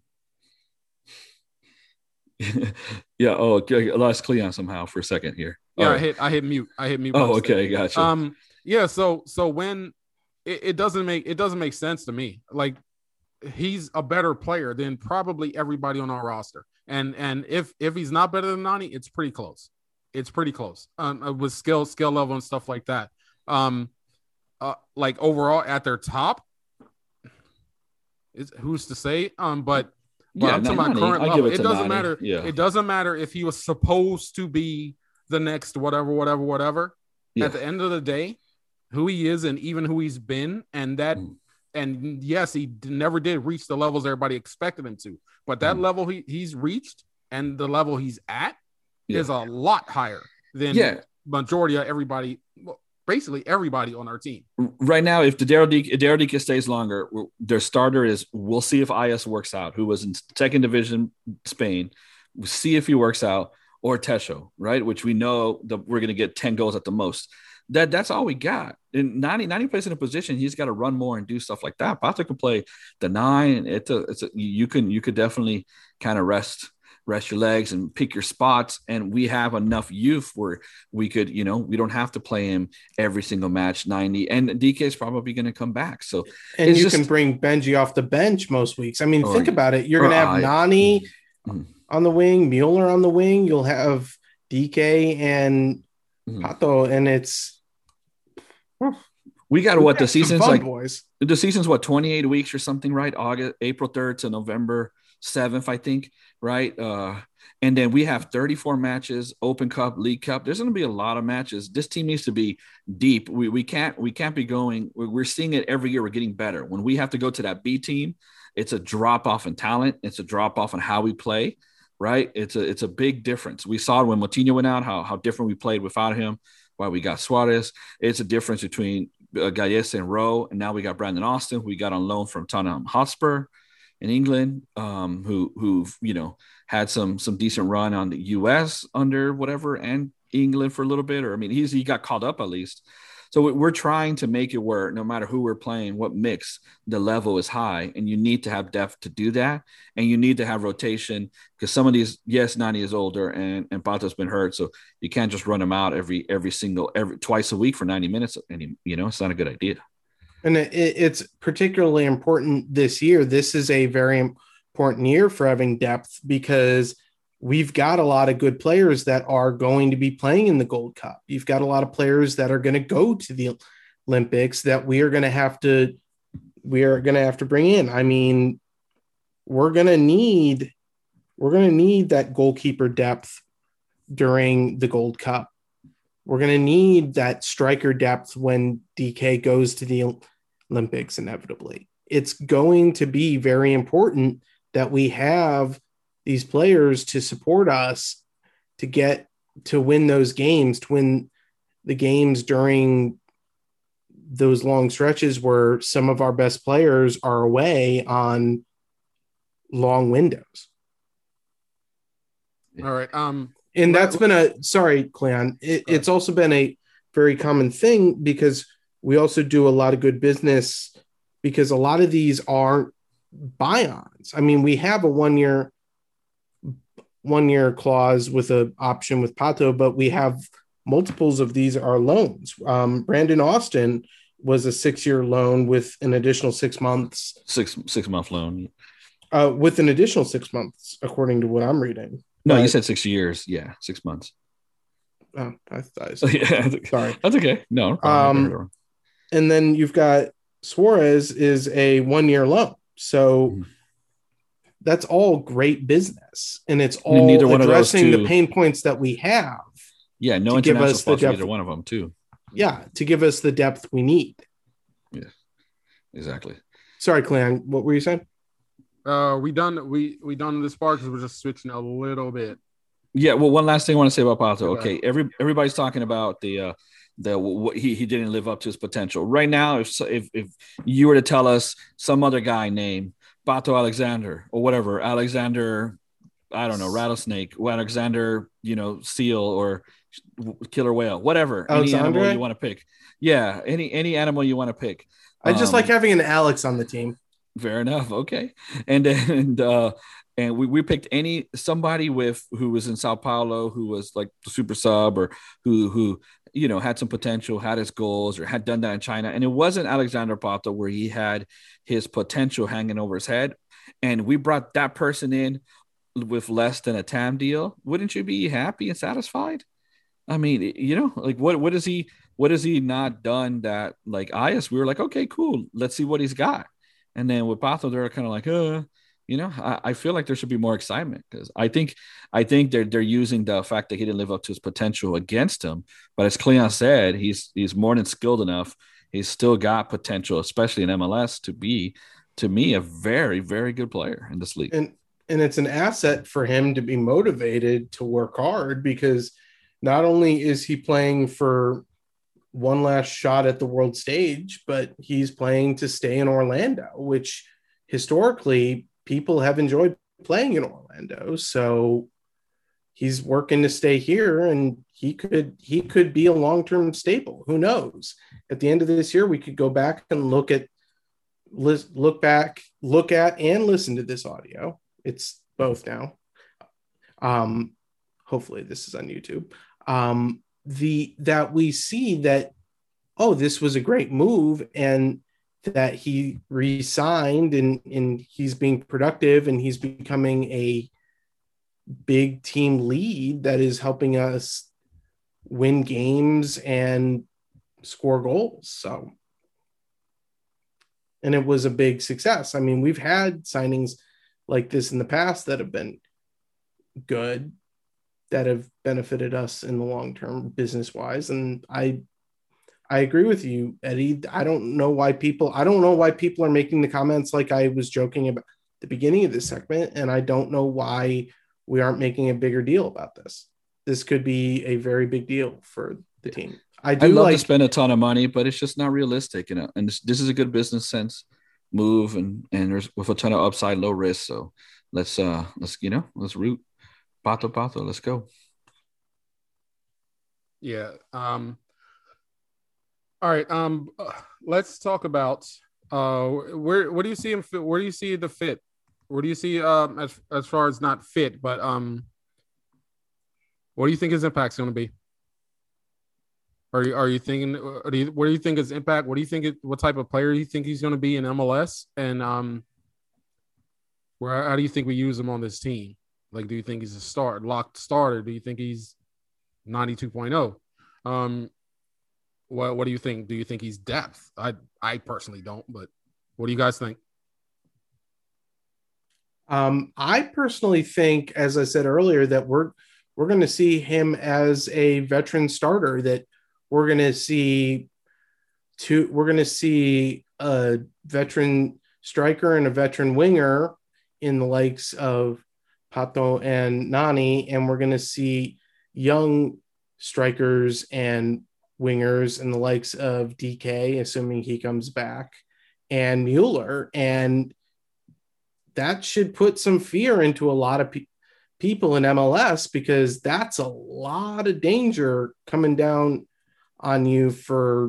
Yeah. Oh, okay. I lost Cleon somehow for a second here. Yeah, right. I hit mute. Oh, okay, gotcha. Yeah. So when it doesn't make sense to me. Like he's a better player than probably everybody on our roster. And if he's not better than Nani, it's pretty close. It's pretty close. With skill level and stuff like that. Like overall at their top, who's to say? But I'm talking about current level. It doesn't matter. Yeah. It doesn't matter if he was supposed to be the next whatever. Yeah. At the end of the day, who he is and even who he's been, and that, and yes, he never did reach the levels everybody expected him to. But that level he's reached and the level he's at is a lot higher than majority of everybody. Well, basically everybody on our team right now. If Daryl Dike stays longer, their starter is, we'll see if IS works out, who was in second division Spain. We'll see if he works out, or Tesho, right? Which we know that we're going to get 10 goals at the most. That's all we got. And 90 plays in a position, he's got to run more and do stuff like that. Pato can play the 9. You could definitely kind of rest your legs and pick your spots. And we have enough youth where we could, we don't have to play him every single match 90. And DK is probably going to come back. So, and you can bring Benji off the bench most weeks. I mean, think about it. You're going to have Nani on the wing, Mueller on the wing. You'll have DK and Pato, and we got what the season's like, boys. The season's 28 weeks or something, right? April 3rd to November 7th, I think, right? And then we have 34 matches, Open Cup, League Cup. There's going to be a lot of matches. This team needs to be deep. We can't be going. We're seeing it every year. We're getting better. When we have to go to that B team, it's a drop off in talent. It's a drop off in how we play, right? It's a big difference. We saw it when Moutinho went out, how different we played without him. Why we got Suarez. It's a difference between Galles and Rowe, and now we got Brandon Austin, who we got on loan from Tottenham Hotspur in England, who've had some decent run on the US under whatever, and England for a little bit, or I mean he got called up at least. So we're trying to make it where no matter who we're playing, what mix, the level is high, and you need to have depth to do that, and you need to have rotation, because some of these, yes, Nani is older and Pato's been hurt, so you can't just run him out every twice a week for 90 minutes, and it's not a good idea. And it's particularly important this year. This is a very important year for having depth, because we've got a lot of good players that are going to be playing in the Gold Cup. You've got a lot of players that are going to go to the Olympics that we are going to have to bring in. I mean, we're going to need that goalkeeper depth during the Gold Cup. We're going to need that striker depth when DK goes to the Olympics inevitably. It's going to be very important that we have these players to support us to win those games, to win the games during those long stretches where some of our best players are away on long windows. All right. And that's been Cleon. It's also been a very common thing, because we also do a lot of good business, because a lot of these aren't buy-ons. I mean, we have a one-year clause with an option with Pato, but we have multiples of these are loans. Brandon Austin was a 6-year loan with an additional 6 months. 6 month loan. With an additional 6 months, according to what I'm reading. No, you said 6 years. Yeah, 6 months. Oh, I yeah, sorry. That's okay. No. And then you've got Suarez is a 1-year loan. So that's all great business, and it's all addressing the pain points that we have. Yeah, no international spots for either one of them too. Yeah, to give us the depth we need. Yeah, exactly. Sorry, Clan, what were you saying? We done this part because we're just switching a little bit. Yeah, well, one last thing I want to say about Pato. Okay, everybody's talking about the he didn't live up to his potential. Right now, if you were to tell us some other guy named Pato Alexander or whatever, Alexander, I don't know, Rattlesnake, Alexander, seal or killer whale, whatever, any animal you want to pick. Yeah, any animal you want to pick. I just like having an Alex on the team. Fair enough. Okay. And we picked somebody who was in Sao Paulo, who was like the super sub, or who had some potential, had his goals, or had done that in China. And it wasn't Alexander Pato where he had his potential hanging over his head. And we brought that person in with less than a TAM deal. Wouldn't you be happy and satisfied? I mean, like what has he not done that, like Ayas, we were like, okay, cool, let's see what he's got. And then with Pato, they're kind of like, I feel like there should be more excitement, because I think they're using the fact that he didn't live up to his potential against him. But as Cleon said, he's more than skilled enough. He's still got potential, especially in MLS, to be, to me, a very, very good player in this league. And it's an asset for him to be motivated to work hard, because not only is he playing for one last shot at the world stage, but he's playing to stay in Orlando, which historically people have enjoyed playing in Orlando. So he's working to stay here, and he could be a long-term staple. Who knows? At the end of this year, we could go back and look at and listen to this audio. It's both now. Hopefully this is on YouTube. That we see that, this was a great move, and that he re-signed, and he's being productive, and he's becoming a big team lead that is helping us win games and score goals. So, and it was a big success. I mean, we've had signings like this in the past that have been good, that have benefited us in the long term business wise. And I agree with you, Eddie. I don't know why people are making the comments like I was joking about the beginning of this segment. And I don't know why we aren't making a bigger deal about this. This could be a very big deal for the team. I'd love to spend a ton of money, but it's just not realistic, and this is a good business sense move, and there's with a ton of upside, low risk. So let's root Pato. Let's go. Yeah. All right. Let's talk about where do you see him fit? Where do you see the fit? Where do you see as far as not fit, but what do you think his impact's going to be? Are you thinking? What do you think his impact? What do you think? What type of player do you think he's going to be in MLS? And how do you think we use him on this team? Like, do you think he's a locked starter? Do you think he's 92.0? What do you think? Do you think he's depth? I personally don't, but what do you guys think? I personally think, as I said earlier, that we're going to see him as a veteran starter, that we're going to see a veteran striker and a veteran winger in the likes of Pato and Nani, and we're going to see young strikers and wingers in the likes of DK, assuming he comes back, and Mueller. And that should put some fear into a lot of people in MLS, because that's a lot of danger coming down on you for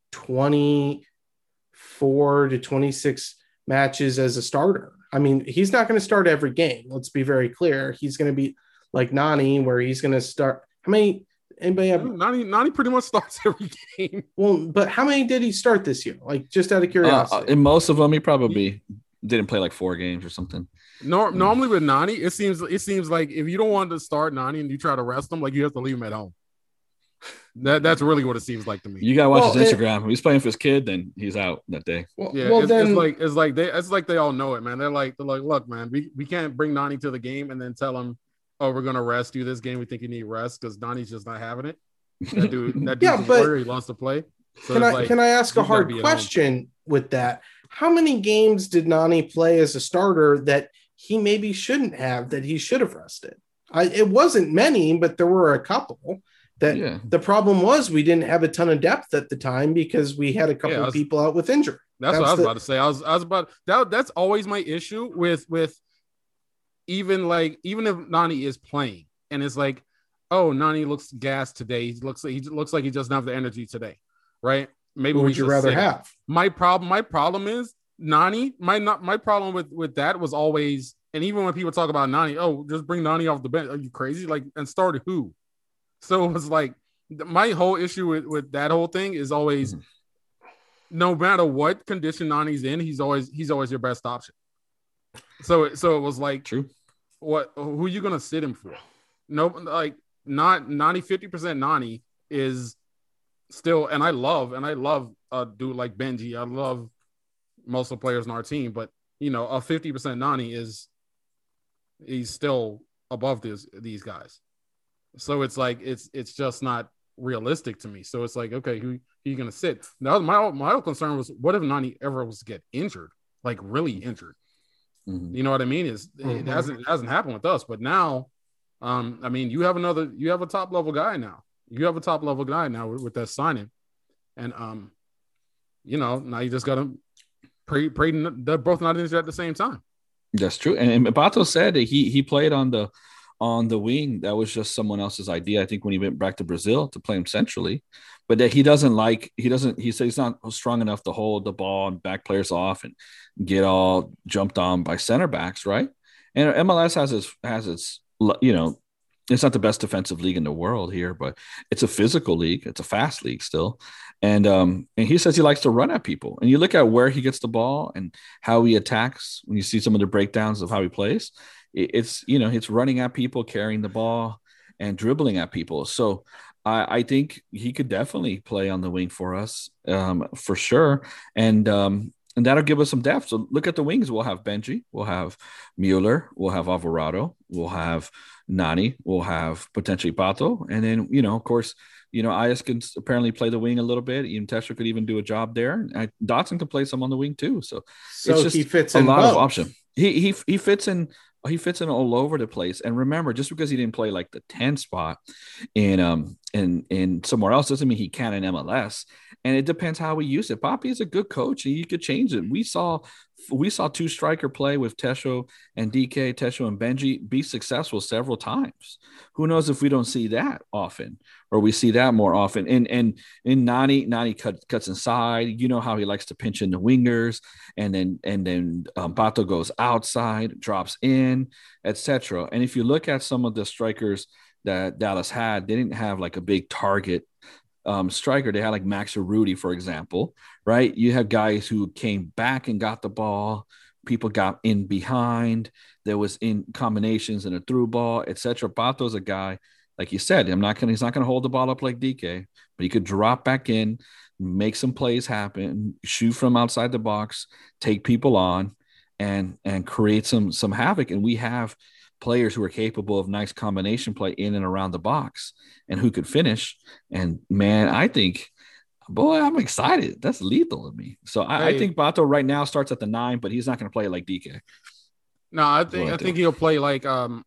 24 to 26 matches as a starter. I mean, he's not going to start every game. Let's be very clear. He's going to be like Nani, where he's going to start. How many? Anybody have? Nani pretty much starts every game. Well, but how many did he start this year? Like, just out of curiosity. In most of them, he probably didn't play like 4 games or something. Normally with Nani, it seems like if you don't want to start Nani and you try to rest him, like, you have to leave him at home. That's really what it seems like to me. You gotta watch his Instagram. If he's playing for his kid, then he's out that day. It's like they all know it, man. They're like, look, man, we can't bring Nani to the game and then tell him, oh, we're gonna rest you this game. We think you need rest, because Nani's just not having it. That dude's he wants to play. So can I ask a hard question with that? How many games did Nani play as a starter that he maybe shouldn't have, that he should have rested? It wasn't many, but there were a couple. The problem was we didn't have a ton of depth at the time because we had a couple of people out with injury. That's what I was about to say. I was about that. That's always my issue with even if Nani is playing and it's like, oh, Nani looks gassed today. He looks like he doesn't have the energy today, right? Maybe what would you rather have? My problem is Nani. My problem with that was always, and even when people talk about Nani, oh, just bring Nani off the bench. Are you crazy? Like, and start who? So it was like my whole issue with that whole thing is always, no matter what condition Nani's in, he's always your best option. So it was like, true. Who are you gonna sit him for? No, like not 50% Nani is still, and I love a dude like Benji. I love most of the players in our team, but a 50% Nani he's still above these guys. So it's like it's just not realistic to me. So it's like, okay, who are you gonna sit? Now my whole concern was, what if Nani ever was to get injured, like really injured? Mm-hmm. You know what I mean? It hasn't happened with us, but now, I mean, you have a top level guy now. You have a top level guy now with that signing, and now you just gotta pray they're both not injured at the same time. That's true. And Bato said that he played on the wing. That was just someone else's idea. I think when he went back to Brazil to play him centrally, but that he said he's not strong enough to hold the ball and back players off and get all jumped on by center backs. Right. And MLS has its, it's not the best defensive league in the world here, but it's a physical league. It's a fast league still. And he says he likes to run at people. And you look at where he gets the ball and how he attacks. When you see some of the breakdowns of how he plays, it's running at people, carrying the ball, and dribbling at people. So I think he could definitely play on the wing for us, for sure. And that'll give us some depth. So look at the wings. We'll have Benji, we'll have Mueller, we'll have Alvarado, we'll have Nani, we'll have potentially Pato, and then of course, Ayas can apparently play the wing a little bit. Even Tesher could even do a job there. Dotson can play some on the wing too. So it's just he fits a in lot both. of option. He fits in. He fits in all over the place. And remember, just because he didn't play like the 10 spot in somewhere else doesn't mean he can in MLS. And it depends how we use it. Papi is a good coach, and you could change it. We saw two striker play with Tesho and DK, Tesho and Benji be successful several times. Who knows if we don't see that often, or we see that more often. And in Nani cuts inside. You know how he likes to pinch in the wingers, and then Pato goes outside, drops in, etc. And if you look at some of the strikers that Dallas had, they didn't have like a big target striker. They had like Max or Rudy, for example, right? You have guys who came back and got the ball. People got in behind. There was in combinations and a through ball, etc. Pato's a guy, like you said, he's not going to hold the ball up like DK, but he could drop back in, make some plays happen, shoot from outside the box, take people on, and create some havoc. And we have players who are capable of nice combination play in and around the box and who could finish. And man, I think, boy, I'm excited. That's lethal to me. So I think Bato right now starts at the 9, but he's not going to play like DK. No, I think he'll play like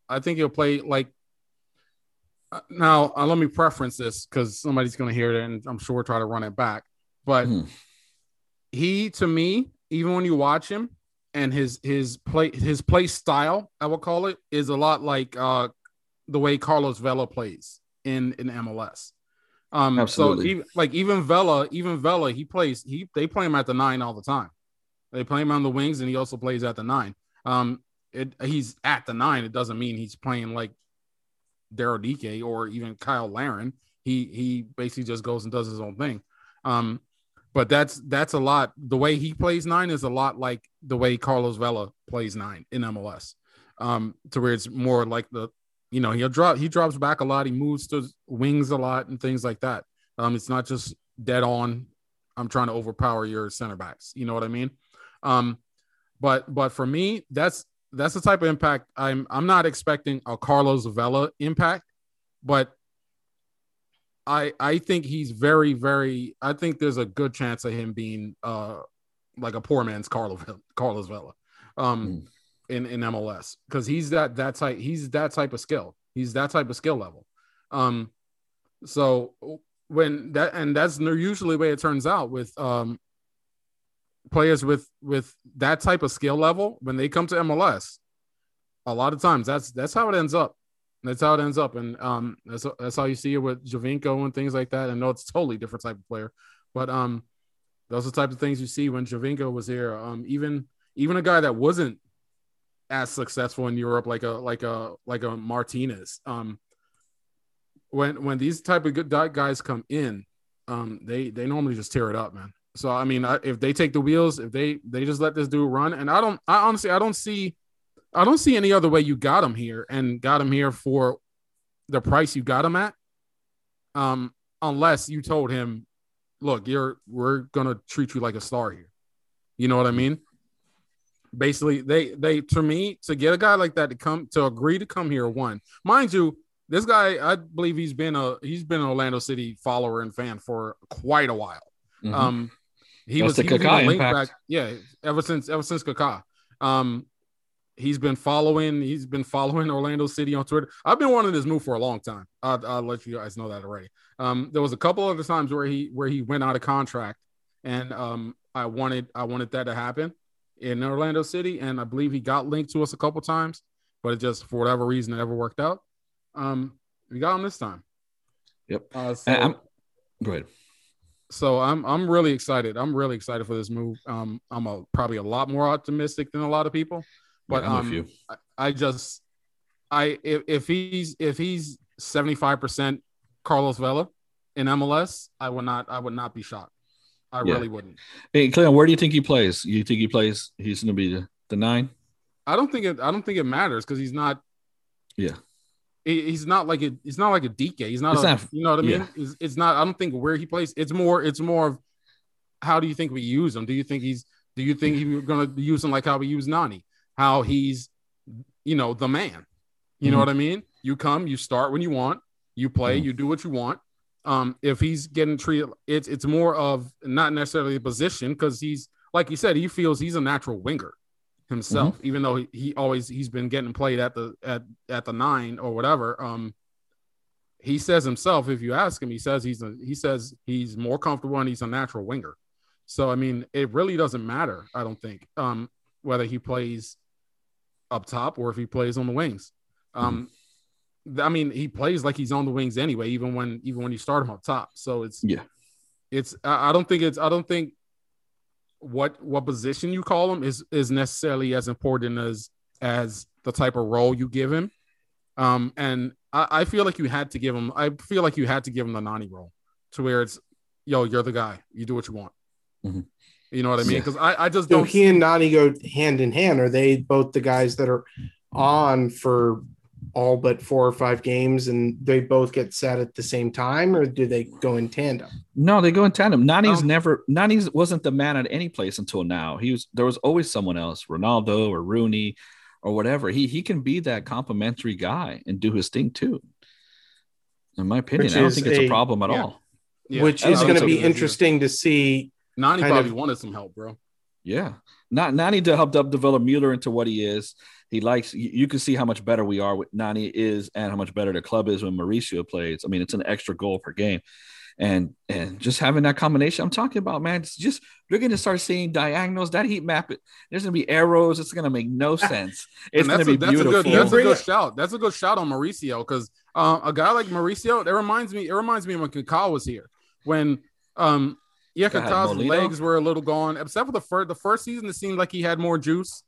now let me preference this because somebody's going to hear it and I'm sure try to run it back. But he, to me, even when you watch him, and his play style, I would call it, is a lot like the way Carlos Vela plays in MLS. Absolutely. So even Vela, they play him at the 9 all the time. They play him on the wings, and he also plays at the 9. He's at the 9. It doesn't mean he's playing like Daryl DK or even Kyle Larin. He basically just goes and does his own thing. But that's a lot. The way he plays 9 is a lot like the way Carlos Vela plays 9 in MLS. To where it's more like he drops back a lot. He moves to wings a lot and things like that. It's not just dead on. I'm trying to overpower your center backs. You know what I mean? But for me, that's the type of impact I'm not expecting a Carlos Vela impact, but I think he's very, very. I think there's a good chance of him being like a poor man's Carlos Vela in MLS, because he's that type. He's that type of skill. He's that type of skill level. So when that, and that's usually the way it turns out with players with that type of skill level when they come to MLS. A lot of times that's how it ends up. That's how it ends up, and that's how you see it with Giovinco and things like that. I know it's a totally different type of player, but those are the type of things you see when Giovinco was here. Even a guy that wasn't as successful in Europe, like a Martinez. When these type of good guys come in, they normally just tear it up, man. So I mean, if they take the wheels, if they just let this dude run, and I honestly don't see any other way you got him here and got him here for the price you got him at, unless you told him, look, we're gonna treat you like a star here. You know what I mean? Basically, they to me, to get a guy like that to agree to come here, one, mind you, this guy, I believe he's been an Orlando City follower and fan for quite a while. Mm-hmm. He was the Kaká impact. Ever since Kaká. He's been following Orlando City on Twitter. I've been wanting this move for a long time. I'll let you guys know that already. There was a couple other times where he went out of contract, and I wanted that to happen in Orlando City, and I believe he got linked to us a couple times, but it just, for whatever reason, it never worked out. We got him this time. Yep. Go ahead. So I'm really excited. I'm really excited for this move. I'm probably a lot more optimistic than a lot of people, but if he's 75% Carlos Vela in MLS, I would not be shocked. I really wouldn't. Hey, Clem, where do you think he plays? You think he plays? He's going to be the 9? I don't think it matters because he's not. Yeah. He's not like a DK. He's not. You know what I mean? Yeah. It's not. I don't think where he plays. It's more of how do you think we use him? Do you think we're going to use him like how we use Nani? How he's, the man. You know what I mean? You come, you start when you want, you play, you do what you want. If he's getting treated, it's more of not necessarily a position because he's, like you said, he feels he's a natural winger himself, even though he's been getting played at the 9 or whatever. He says himself, if you ask him, he says he's more comfortable and he's a natural winger. So I mean, it really doesn't matter. I don't think whether he plays up top or if he plays on the wings. I mean, he plays like he's on the wings anyway, even when you start him up top. So I don't think what position you call him is necessarily as important as the type of role you give him. And I feel like you had to give him the Nani role to where it's, you're the guy, you do what you want. Mm-hmm. You know what I mean? Because I just don't. He and Nani go hand in hand. Are they both the guys that are on for all but 4 or 5 games and they both get set at the same time, or do they go in tandem? No, they go in tandem. Nani's wasn't the man at any place until now. There was always someone else, Ronaldo or Rooney or whatever. He can be that complimentary guy and do his thing too. In my opinion, I don't think it's a problem at all. Yeah. Which is going to be interesting to see. Nani probably wanted some help, bro. Yeah. Nani to help develop Mueller into what he is. He likes, you can see how much better we are with Nani is and how much better the club is when Mauricio plays. I mean, it's an extra goal per game. And just having that combination I'm talking about, man, it's just, you're going to start seeing diagonals, that heat map. There's going to be arrows. It's going to make no sense. It's going to be beautiful. That's a good shout. That's a good shout on Mauricio because a guy like Mauricio, it reminds me of when Kaká was here. When Kaká's legs were a little gone, except for the first season, it seemed like he had more juice.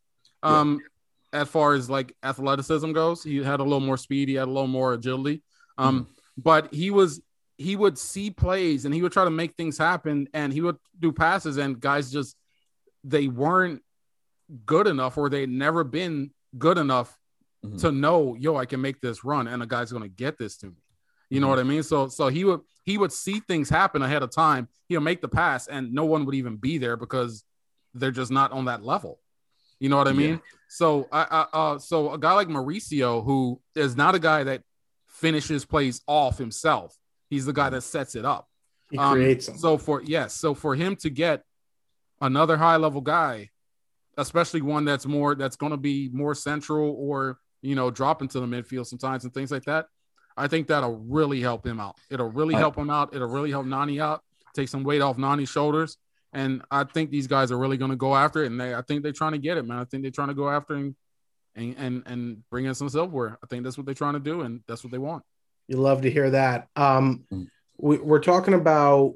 As far as like athleticism goes, he had a little more speed, he had a little more agility. But he would see plays and he would try to make things happen and he would do passes and guys just, they weren't good enough or they'd never been good enough to know, I can make this run and a guy's going to get this to me. You know what I mean? So he would see things happen ahead of time. He'll make the pass and no one would even be there because they're just not on that level. You know what I mean? Yeah. So so a guy like Mauricio, who is not a guy that finishes plays off himself, he's the guy that sets it up. He creates them. So for him to get another high level guy, especially one that's going to be more central or drop into the midfield sometimes and things like that, I think that'll really help him out. It'll really help him out. It'll really help Nani out, take some weight off Nani's shoulders. And I think these guys are really going to go after it. And I think they're trying to get it, man. I think they're trying to go after him and bring in some silverware. I think that's what they're trying to do, and that's what they want. You love to hear that. We're talking about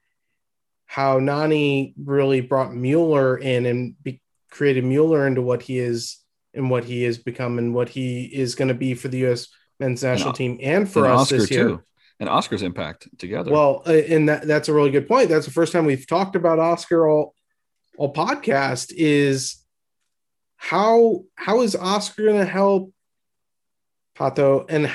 how Nani really brought Mueller in and created Mueller into what he is and what he has become and what he is going to be for the U.S. men's national team and for us Oscar this year. Too. And Oscar's impact together. Well, and that's a really good point. That's the first time we've talked about Oscar all podcast is how is Oscar going to help Pato, and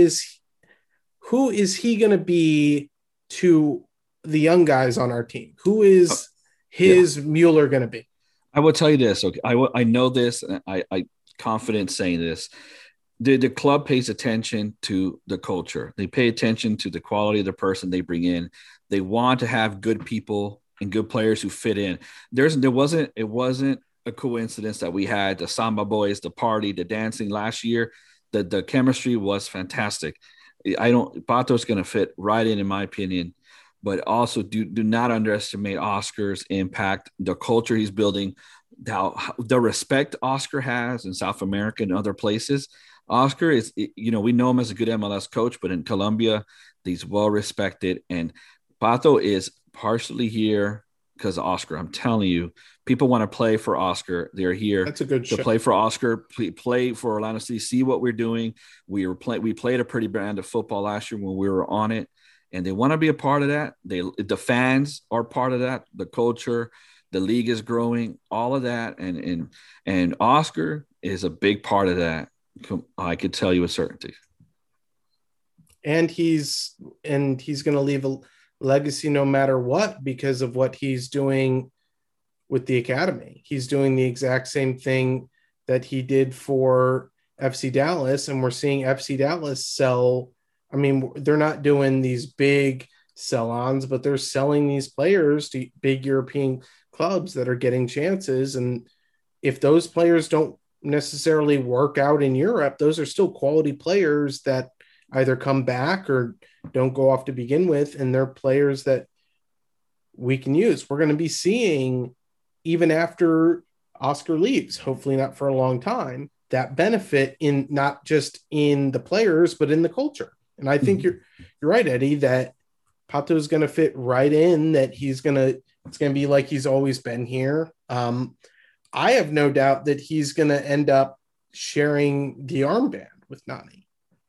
who is he going to be to the young guys on our team? Who is his Mueller going to be? I will tell you this. Okay, I know this, and I confident saying this. The club pays attention to the culture. They pay attention to the quality of the person they bring in. They want to have good people and good players who fit in. It wasn't a coincidence that we had the Samba Boys, the party, the dancing last year. The chemistry was fantastic. Pato's going to fit right in my opinion. But also do not underestimate Oscar's impact, the culture he's building, the respect Oscar has in South America and other places. Oscar is, we know him as a good MLS coach, but in Colombia, he's well respected. And Pato is partially here because of Oscar. I'm telling you, people want to play for Oscar. They're here to play for Oscar, play for Orlando City, see what we're doing. We played a pretty brand of football last year when we were on it. And they want to be a part of that. The fans are part of that. The culture, the league is growing, all of that. And Oscar is a big part of that. I could tell you with certainty. And he's going to leave a legacy no matter what because of what he's doing with the academy. He's doing the exact same thing that he did for FC Dallas, and we're seeing FC Dallas sell. I mean, they're not doing these big sell-ons, but they're selling these players to big European clubs that are getting chances. And if those players don't necessarily work out in Europe, those are still quality players that either come back or don't go off to begin with. And they're players that we can use. We're going to be seeing, even after Oscar leaves, hopefully not for a long time, that benefit in not just in the players, but in the culture. And I think you're right, Eddie, that Pato is going to fit right in, that it's going to be like he's always been here. I have no doubt that he's going to end up sharing the armband with Nani.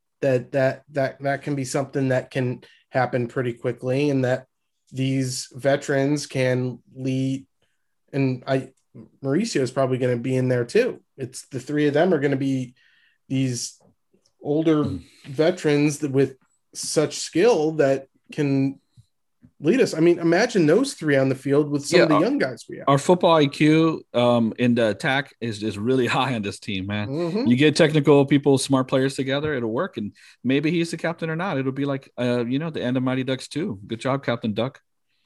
That can be something that can happen pretty quickly, and that these veterans can lead. And Mauricio is probably going to be in there too. It's the three of them are going to be these older veterans with such skill that can lead us. I mean, imagine those three on the field with some of the young guys we have. Our football IQ in the attack is really high on this team, man. Mm-hmm. You get technical people, smart players together, it'll work. And maybe he's the captain or not. It'll be like, the end of Mighty Ducks 2. Good job, Captain Duck.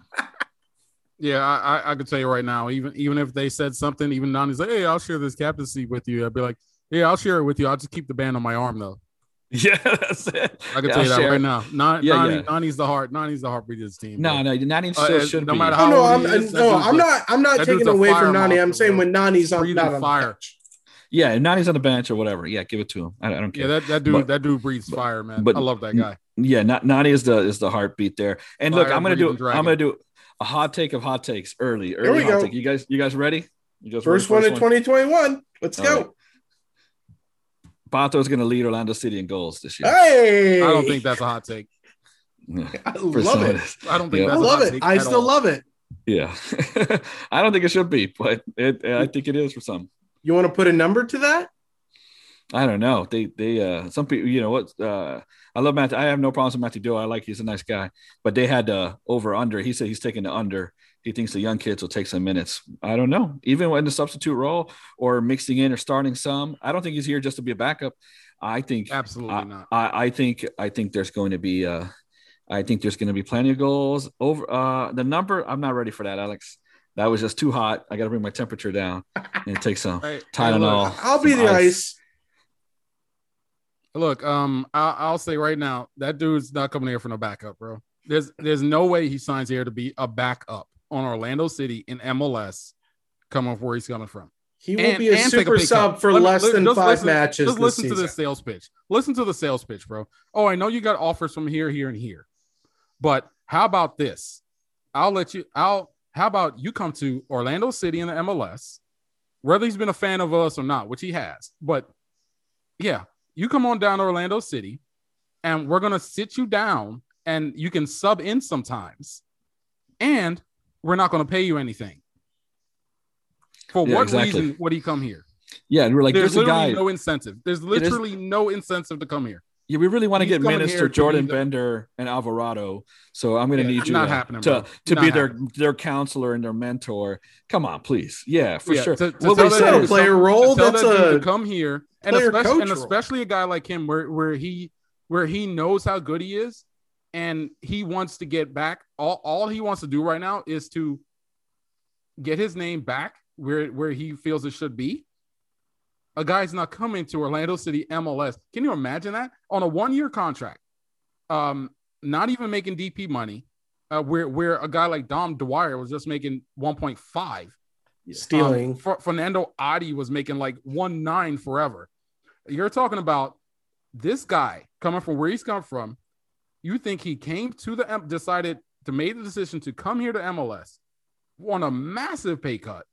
Yeah, I could tell you right now, even if they said something, even Nani's like, hey, I'll share this captaincy with you. I'd be like, yeah, I'll share it with you. I'll just keep the band on my arm, though. Yeah, that's it. I can tell you that right now. Nani's the heart. Nani's the heartbeat of this team. No, Nani still should no be. Matter how I'm not taking away from Nani. I'm saying when Nani's on the bench. Yeah, if Nani's on the bench or whatever. Yeah, give it to him. I don't care. Yeah, that dude breathes fire, man. But I love that guy. Yeah, Nani is the heartbeat there. And fire, look, I'm gonna do a hot take of hot takes early hot take. You guys ready? First one in 2021. Let's go. Right. Pato is going to lead Orlando City in goals this year. Hey! I don't think that's a hot take. I love it. I don't think that's a hot take. I still love it. Yeah. I don't think it should be, but I think it is for some. You want to put a number to that? I don't know. They some people, you know what? I love Matthew. I have no problems with Matthew Doe. He's a nice guy, but they had over under. He said he's taking the under. He thinks the young kids will take some minutes. I don't know. Even in the substitute role or mixing in or starting some, I don't think he's here just to be a backup. I think absolutely not. I think there's going to be plenty of goals over the number. I'm not ready for that, Alex. That was just too hot. I got to bring my temperature down and take some Tylenol. I'll be the ice. Look, I'll say right now that dude's not coming here for no backup, bro. There's no way he signs here to be a backup on Orlando City in MLS, coming from where he's coming from. He will be a super sub for less than 5 matches. Just listen to the sales pitch. Listen to the sales pitch, bro. Oh, I know you got offers from here, here, and here, but how about this? How about you come to Orlando City in the MLS, whether he's been a fan of us or not, which he has, but yeah, you come on down to Orlando City and we're going to sit you down and you can sub in sometimes and we're not going to pay you anything. For what reason would he come here? Yeah, we're like, there's literally no incentive. There's literally no incentive to come here. Yeah, we really want to get Minister Jordan Bender and Alvarado. So I'm going to need you to be their counselor and their mentor. Come on, please. Yeah, for sure. To player role. That's to come here, and especially a guy like him, where he knows how good he is, and he wants to get back. All he wants to do right now is to get his name back where he feels it should be. A guy's not coming to Orlando City MLS. Can you imagine that? On a 1-year contract, not even making DP money, where a guy like Dom Dwyer was just making 1.5. Stealing. Fernando Adi was making like 1.9 forever. You're talking about this guy coming from where he's come from. You think he came to decided to make the decision to come here to MLS on a massive pay cut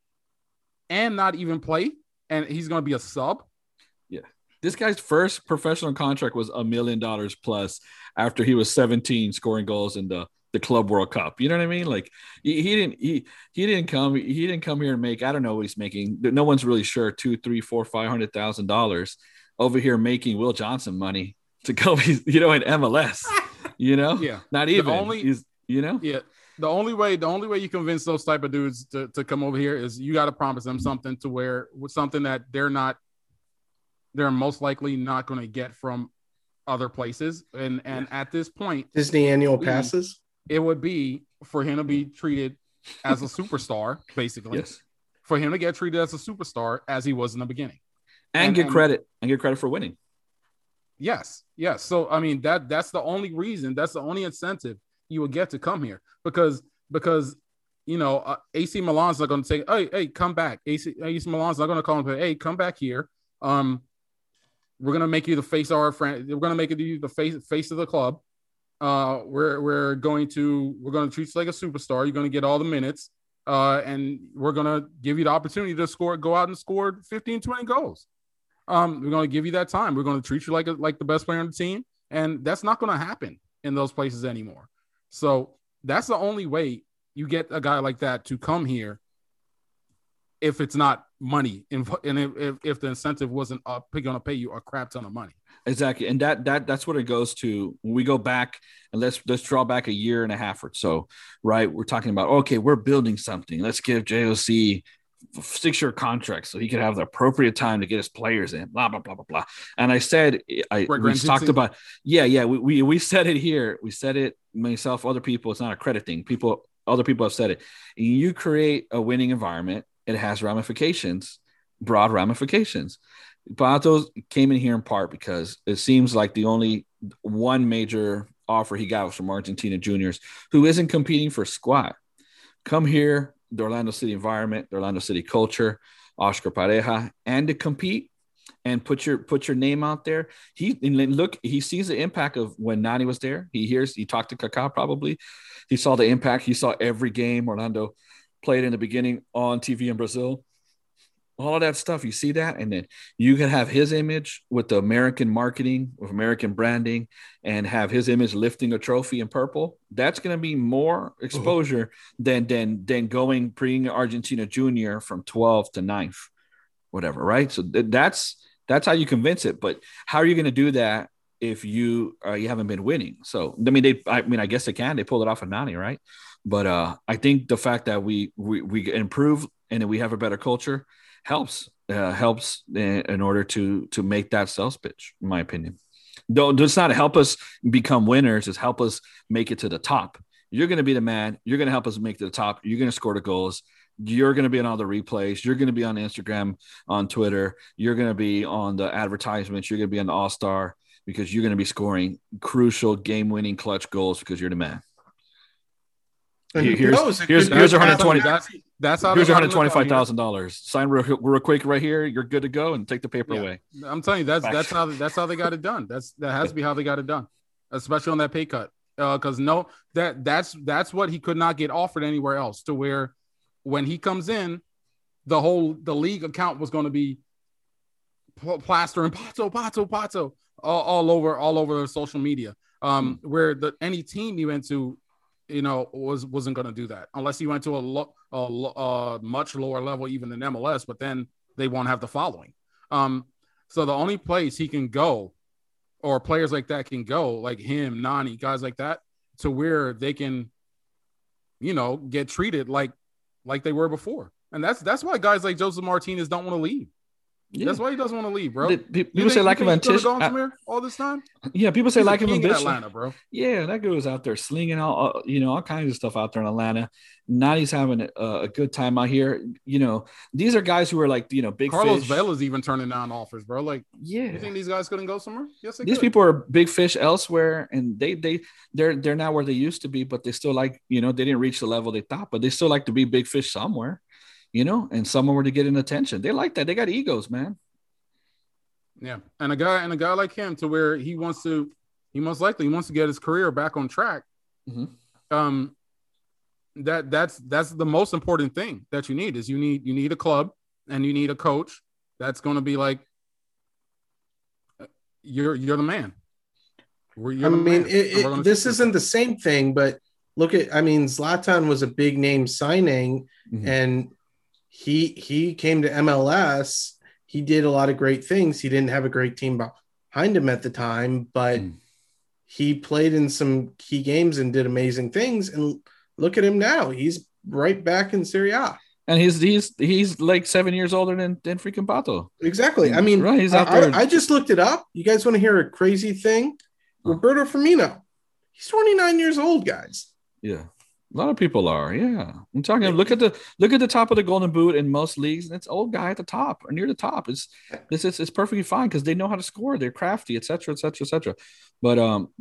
and not even play? And he's going to be a sub. Yeah. This guy's first professional contract was $1 million plus after he was 17 scoring goals in the Club World Cup. You know what I mean? Like he didn't come here and make, I don't know what he's making. No one's really sure, $200,000, $300,000, $400,000, $500,000 over here making Will Johnson money to go, in MLS, Yeah. Not even. Yeah. The only way you convince those type of dudes to come over here is you got to promise them something something that they're most likely not going to get from other places. And at this point, Disney annual passes, it would be for him to be treated as a superstar, basically. Yes. For him to get treated as a superstar as he was in the beginning. And get credit for winning. Yes. So, I mean, that's the only reason, that's the only incentive you will get to come here because AC Milan's not going to say, hey, come back. AC Milan's not going to call him, hey, come back here. We're going to make you the face of our friend. We're going to make you the face of the club. We're going to treat you like a superstar. You're going to get all the minutes, and we're going to give you the opportunity to go out and score 15, 20 goals. We're going to give you that time. We're going to treat you like the best player on the team, and that's not going to happen in those places anymore. So that's the only way you get a guy like that to come here if it's not money and if the incentive wasn't going to pay you a crap ton of money. Exactly. And that's what it goes to when we go back and let's draw back a year and a half or so, right? We're talking about, okay, we're building something. Let's give JOC 6-year contract so he could have the appropriate time to get his players in, blah, blah, blah, blah, blah. And I said, we talked about, we said it here. We said it, myself, other people, it's not a credit thing. Other people have said it. You create a winning environment. It has ramifications, broad ramifications. Patos came in here in part because it seems like the only one major offer he got was from Argentina Juniors, who isn't competing for squad. Come here, the Orlando City environment, the Orlando City culture, Oscar Pareja, and to compete and put your name out there. He sees the impact of when Nani was there. He talked to Kaká probably. He saw the impact. He saw every game Orlando played in the beginning on TV in Brazil. All of that stuff, you see that, and then you can have his image with the American marketing, with American branding, and have his image lifting a trophy in purple. That's going to be more exposure than bringing Argentina Junior from 12th to 9th, whatever, right? So that's how you convince it. But how are you going to do that if you haven't been winning? So I guess they can. They pulled it off of Nani, right? But I think the fact that we improve and that we have a better culture helps in order to make that sales pitch, in my opinion. Though it's not help us become winners, it's help us make it to the top. You're going to be the man. You're going to help us make it to the top. You're going to score the goals. you're going to be on all the replays. You're going to be on Instagram, on Twitter. You're going to be on the advertisements. You're going to be on the All-Star because you're going to be scoring crucial game-winning clutch goals because you're the man. Here's $120,000. That's how. Here's $125,000. Sign real quick right here. You're good to go, and take the paper away. I'm telling you, that's how they got it done. That has to be how they got it done, especially on that pay cut. Because that's what he could not get offered anywhere else. To where when he comes in, the league account was going to be plaster and Pato all over social media. Where any team you went to, wasn't going to do that unless you went to a much lower level, even than MLS. But then they won't have the following. So the only place he can go, or players like that can go, like him, Nani, guys like that, to where they can, get treated like they were before. And that's why guys like Joseph Martinez don't want to leave. Yeah. That's why he doesn't want to leave, bro. People say lack of ambition all this time. Yeah, people say lack of ambition. Atlanta, bro. Yeah, that guy was out there slinging all kinds of stuff out there in Atlanta. Now he's having a good time out here. These are guys who are like, big Carlos fish. Vela's even turning down offers, bro. Like, yeah, you think these guys couldn't go somewhere? Yes, these people are big fish elsewhere, and they're not where they used to be, but they still like, they didn't reach the level they thought, but they still like to be big fish somewhere, and somewhere to get an attention. They like that. They got egos, man. Yeah, and a guy like him, to where he most likely wants to get his career back on track. Mm-hmm. That's the most important thing that you need is you need a club and you need a coach that's going to be like, you're the man. This isn't the same thing, but Zlatan was a big name signing, mm-hmm. and he came to MLS. He did a lot of great things. He didn't have a great team behind him at the time, but he played in some key games and did amazing things. And look at him now. He's right back in Serie A. And he's like 7 years older than freaking Pato. Exactly. Right, he's out there. I just looked it up. You guys want to hear a crazy thing? Roberto Firmino. He's 29 years old, guys. Yeah. A lot of people are, yeah. I'm talking. Look at the top of the Golden Boot in most leagues, and it's old guy at the top or near the top. It's perfectly fine because they know how to score. They're crafty, etc., etc., etc. But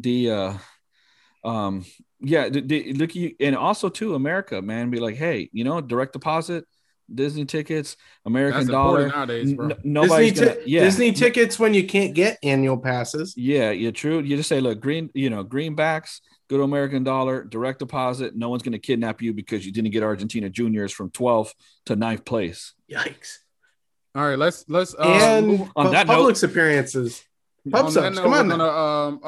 look, and also too, America, man, be like, hey, direct deposit, Disney tickets, American dollar nowadays, bro. Nobody's Disney tickets when you can't get annual passes. Yeah, true. You just say, look, greenbacks. Go to American dollar, direct deposit. No one's going to kidnap you because you didn't get Argentina Juniors from 12th to 9th place. Yikes! All right, let's and on that Publix appearances. Pub subs. Come on.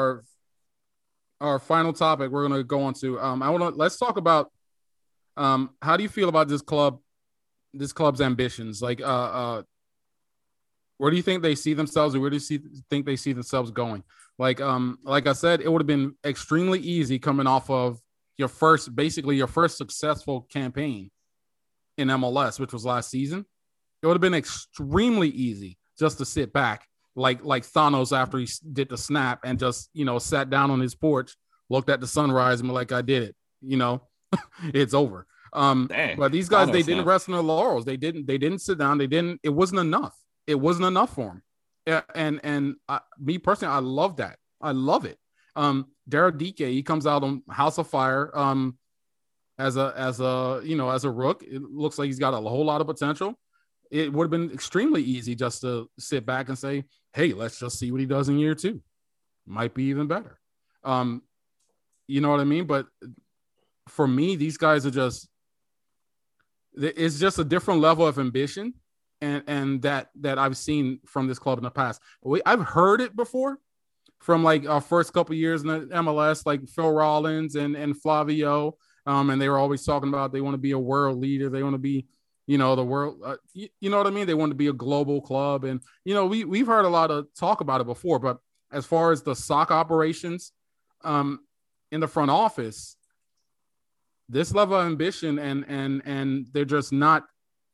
Our final topic we're gonna go on to. Let's talk about how do you feel about this club's ambitions? Like where do you think they see themselves, or where do you think they see themselves going? Like I said, it would have been extremely easy coming off of your first successful campaign in MLS, which was last season. It would have been extremely easy just to sit back like Thanos after he did the snap and just, sat down on his porch, looked at the sunrise and be like, I did it. It's over. But these guys, they didn't rest on their laurels. They didn't sit down. It wasn't enough. It wasn't enough for them. And me personally, I love that. I love it. Daryl Dike, he comes out on House of Fire as a rook. It looks like he's got a whole lot of potential. It would have been extremely easy just to sit back and say, hey, let's just see what he does in year 2. Might be even better. You know what I mean? But for me, these guys are it's just a different level of ambition. And that I've seen from this club in the past. I've heard it before from like our first couple of years in the MLS, like Phil Rollins and Flavio. And they were always talking about they want to be a world leader. They want to be, the world. You know what I mean? They want to be a global club. And, we've heard a lot of talk about it before. But as far as the soccer operations in the front office, this level of ambition and they're just not.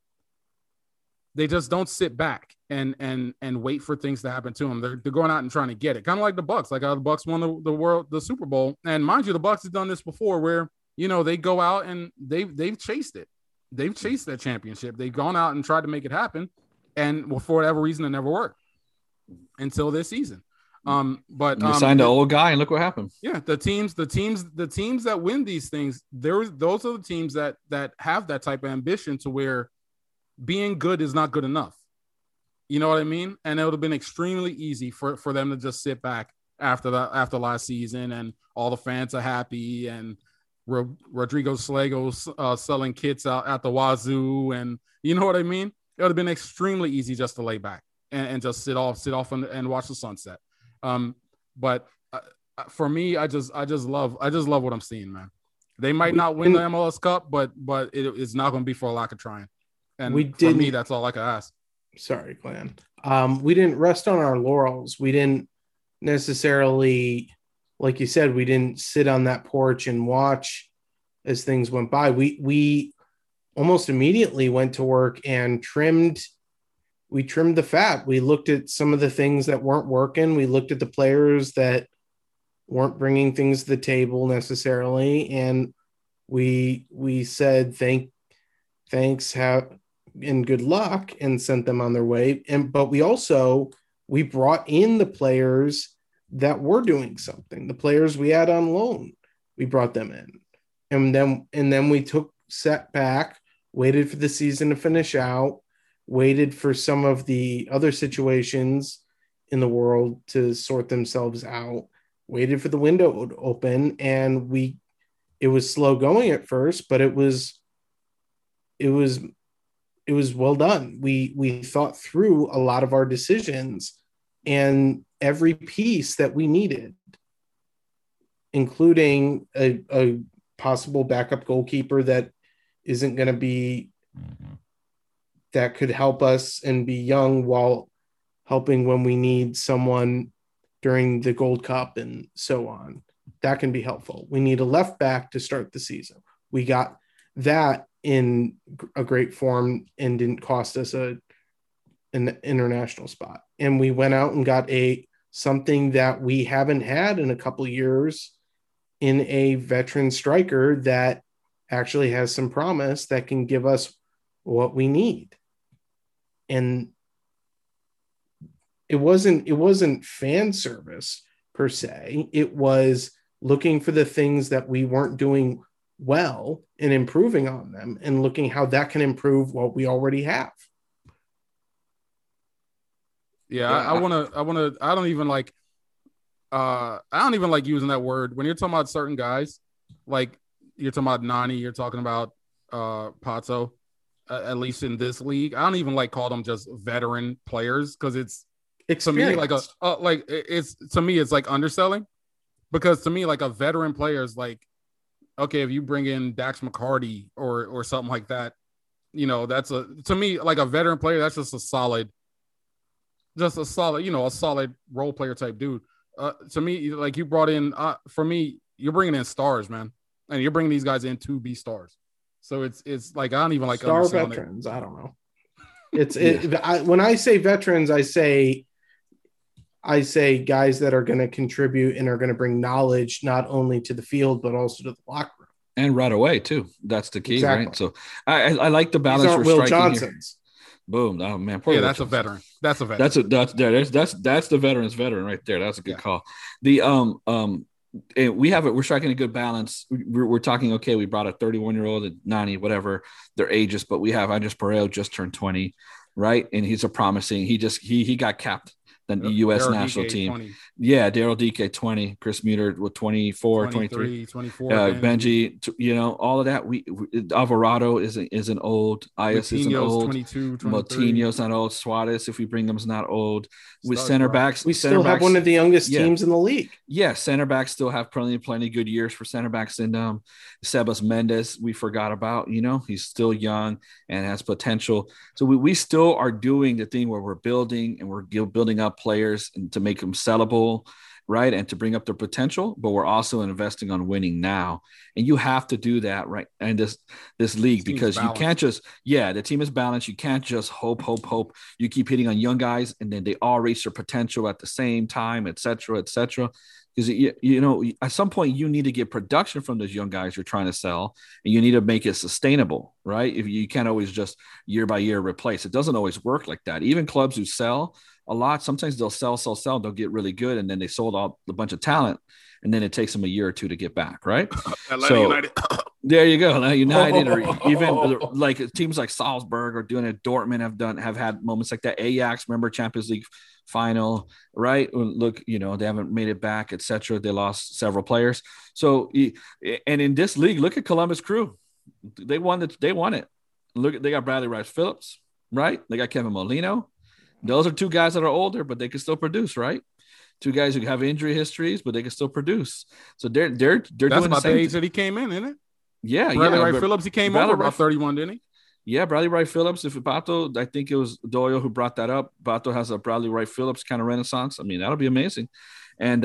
They just don't sit back and wait for things to happen to them. They're going out and trying to get it. Kind of like the Bucks. Like how the Bucks won the Super Bowl. And mind you, the Bucks have done this before where, they go out and they've chased it. they've chased that championship. They've gone out and tried to make it happen, and for whatever reason, it never worked until this season. But you signed an old guy, and look what happened. Yeah, the teams that win these things, those are the teams that have that type of ambition to where being good is not good enough. You know what I mean? And it would have been extremely easy for them to just sit back after last season, and all the fans are happy, and Rodrigo Slego selling kits out at the wazoo, and you know what I mean? It would have been extremely easy just to lay back and just sit off and watch the sunset. But for me, I just love what I'm seeing, man. They might not win the MLS Cup, but it's not going to be for a lack of trying. And for me, that's all I can ask. Sorry, Glenn. We didn't rest on our laurels. We didn't necessarily, like you said, we didn't sit on that porch and watch as things went by. We almost immediately went to work and trimmed the fat. We looked at some of the things that weren't working. We looked at the players that weren't bringing things to the table necessarily. And we said, thanks, and good luck, and sent them on their way. But we brought in the players that were doing something. The players we had on loan, we brought them in. And then we sat back, waited for the season to finish out, waited for some of the other situations in the world to sort themselves out, waited for the window to open, and it was slow going at first, but it was well done. We thought through a lot of our decisions and every piece that we needed, including a possible backup goalkeeper that isn't going to be, that could help us and be young while helping when we need someone during the Gold Cup and so on. That can be helpful. We need a left back to start the season. We got that in a great form and didn't cost us an international spot. And we went out and got something that we haven't had in a couple of years in a veteran striker that actually has some promise that can give us what we need. And it wasn't fan service per se. It was looking for the things that we weren't doing well and improving on them and looking how that can improve what we already have. I don't even like using that word when you're talking about certain guys. Like you're talking about Nani, you're talking about Pato, at least in this league. I don't even like call them just veteran players, because it's to me like it's like underselling, because to me like a veteran player is like, okay, if you bring in Dax McCarty or something like that, you know, to me like a veteran player, that's just a solid, you know, a solid role player type dude. To me, like you brought in, for me, you're bringing in stars, man, and you're bringing these guys in to be stars. So it's like I don't even like star veterans. I don't know. When I say veterans, I say guys that are going to contribute and are going to bring knowledge not only to the field but also to the locker room, and right away too. That's the key, exactly. Right? So I like the balance. These aren't Will Johnsons. Here. Boom! Oh man, yeah, that's a veteran. That's a veteran. That's the veteran's veteran right there. That's a good call. The and we're striking a good balance. We're talking, okay, we brought a 31-year-old at 90, whatever their ages, but we have Andres Pereira just turned 20, right? And he's a promising. He got capped the U.S. Darryl national DK, team. 20. Yeah, Daryl DK 20, Chris Muter with 24, 23, 24. Benji, you know, all of that. We Alvarado isn't old. Ayas isn't old. 22, Moutinho's not old. Suarez, if we bring them, is not old. With center backs, we still have one of the youngest teams in the league. Yeah, center backs still have plenty good years for center backs. And Sebas Mendes, we forgot about. You know, he's still young and has potential. So we still are doing the thing where we're building and we're building up players and to make them sellable, right, and to bring up their potential, but we're also investing on winning now. And you have to do that, right, and this league, because you can't just the team is balanced. You can't just hope you keep hitting on young guys and then they all reach their potential at the same time, etc. because you know, at some point you need to get production from those young guys you're trying to sell, and you need to make it sustainable, right? If you can't always just year by year replace, it doesn't always work like that. Even clubs who sell a lot, sometimes they'll sell, they'll get really good, and then they sold out a bunch of talent, and then it takes them a year or two to get back, right? Atlanta United. There you go. Now United, or even like teams like Salzburg or doing it. Dortmund have had moments like that. Ajax, remember, Champions League final, right? Look, you know, they haven't made it back, etc. They lost several players. So, and in this league, look at Columbus Crew. They won it. Look, they got Bradley Rice Phillips, right? They got Kevin Molino. Those are two guys that are older, but they can still produce, right? Two guys who have injury histories, but they can still produce. So they're That's doing about the age that he came in, isn't it? Yeah, Bradley Wright Phillips, he came over about 31, didn't he? Yeah, Bradley Wright Phillips. If Bato, I think it was Doyle who brought that up. Bato has a Bradley Wright Phillips kind of renaissance. I mean, that'll be amazing. And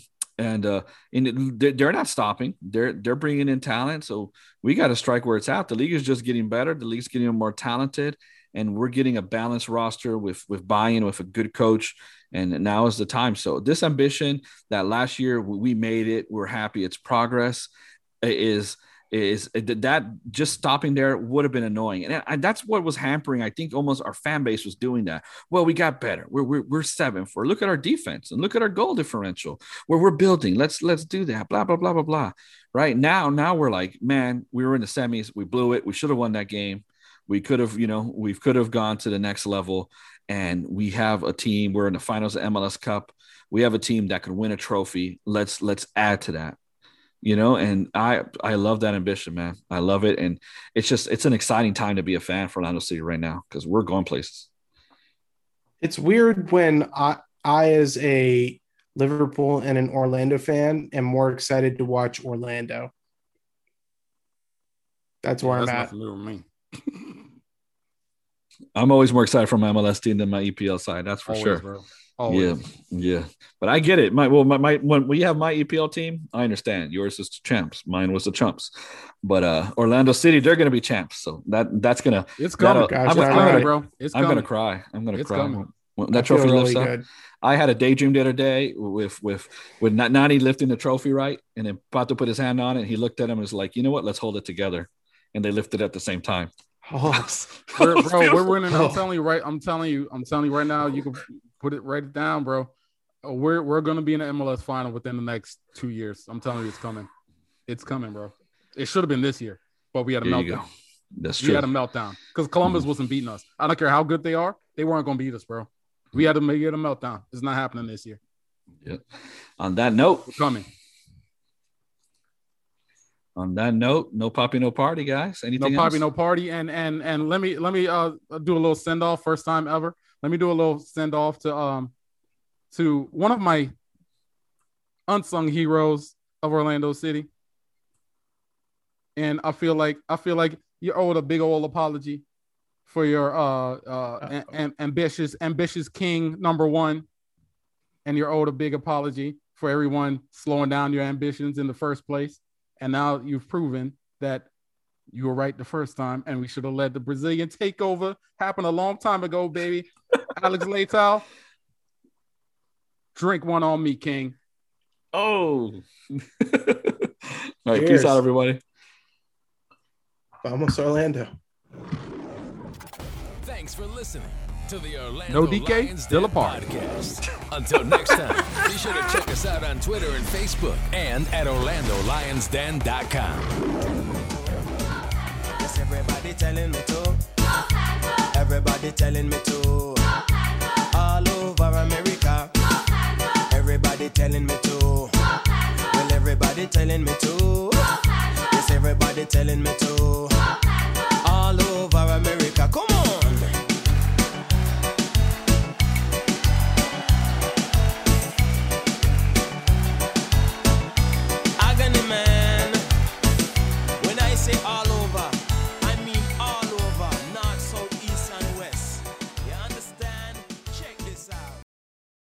they're not stopping. They're bringing in talent. So we got to strike where it's at. The league is just getting better. The league's getting more talented, and we're getting a balanced roster with buy-in, with a good coach. And now is the time. So this ambition that last year we made it, we're happy. It's progress. Is that just stopping there would have been annoying. And that's what was hampering. I think almost our fan base was doing that. Well, we got better. We're seventh. Look at our defense and look at our goal differential where we're building. Let's do that. Blah, blah, blah, blah, blah. Right now we're like, man, we were in the semis. We blew it. We should have won that game. We could have gone to the next level, and we have a team. We're in the finals of MLS Cup. We have a team that could win a trophy. Let's add to that. You know, and I love that ambition, man. I love it. And it's an exciting time to be a fan for Orlando City right now, because we're going places. It's weird when I as a Liverpool and an Orlando fan am more excited to watch Orlando. That's where I'm at. Me. I'm always more excited for my MLS team than my EPL side. That's for sure. Bro. Yeah. But I get it. When we have my EPL team, I understand. Yours is the champs. Mine was the chumps. But Orlando City, they're going to be champs. So that's going to. It's coming. I'm going to cry. I'm going to cry. Coming. When that trophy lifts really up. I had a daydream the other day with Nani lifting the trophy, right? And then Pato put his hand on it. And he looked at him and was like, you know what? Let's hold it together. And they lifted at the same time. Oh, we're winning. I'm telling you right now. You can put it right down, bro. We're going to be in the MLS final within the next 2 years. I'm telling you, it's coming. It's coming, bro. It should have been this year, but we had a meltdown. That's true. We had a meltdown because Columbus wasn't beating us. I don't care how good they are. They weren't going to beat us, bro. We had to make it a meltdown. It's not happening this year. Yeah. On that note, we're coming. On that note, no poppy, no party, guys. Anything else? No poppy, no party. And let me do a little send off. First time ever. Let me do a little send off to one of my unsung heroes of Orlando City. And I feel like you're owed a big old apology for your ambitious king number one, and you're owed a big apology for everyone slowing down your ambitions in the first place. And now you've proven that you were right the first time, and we should have let the Brazilian takeover happen a long time ago, baby. Alex Leitao, drink one on me, King. Oh. All right, peace out, everybody. Vamos, Orlando. Thanks for listening to the Orlando No DK, Lions still Den apart. Podcast. Until next time, be sure to check us out on Twitter and Facebook and at OrlandoLionsDen.com. Yes, everybody telling me to. Everybody telling me to. All over America. Everybody telling me to. Well, everybody telling me to. Yes, everybody telling me to.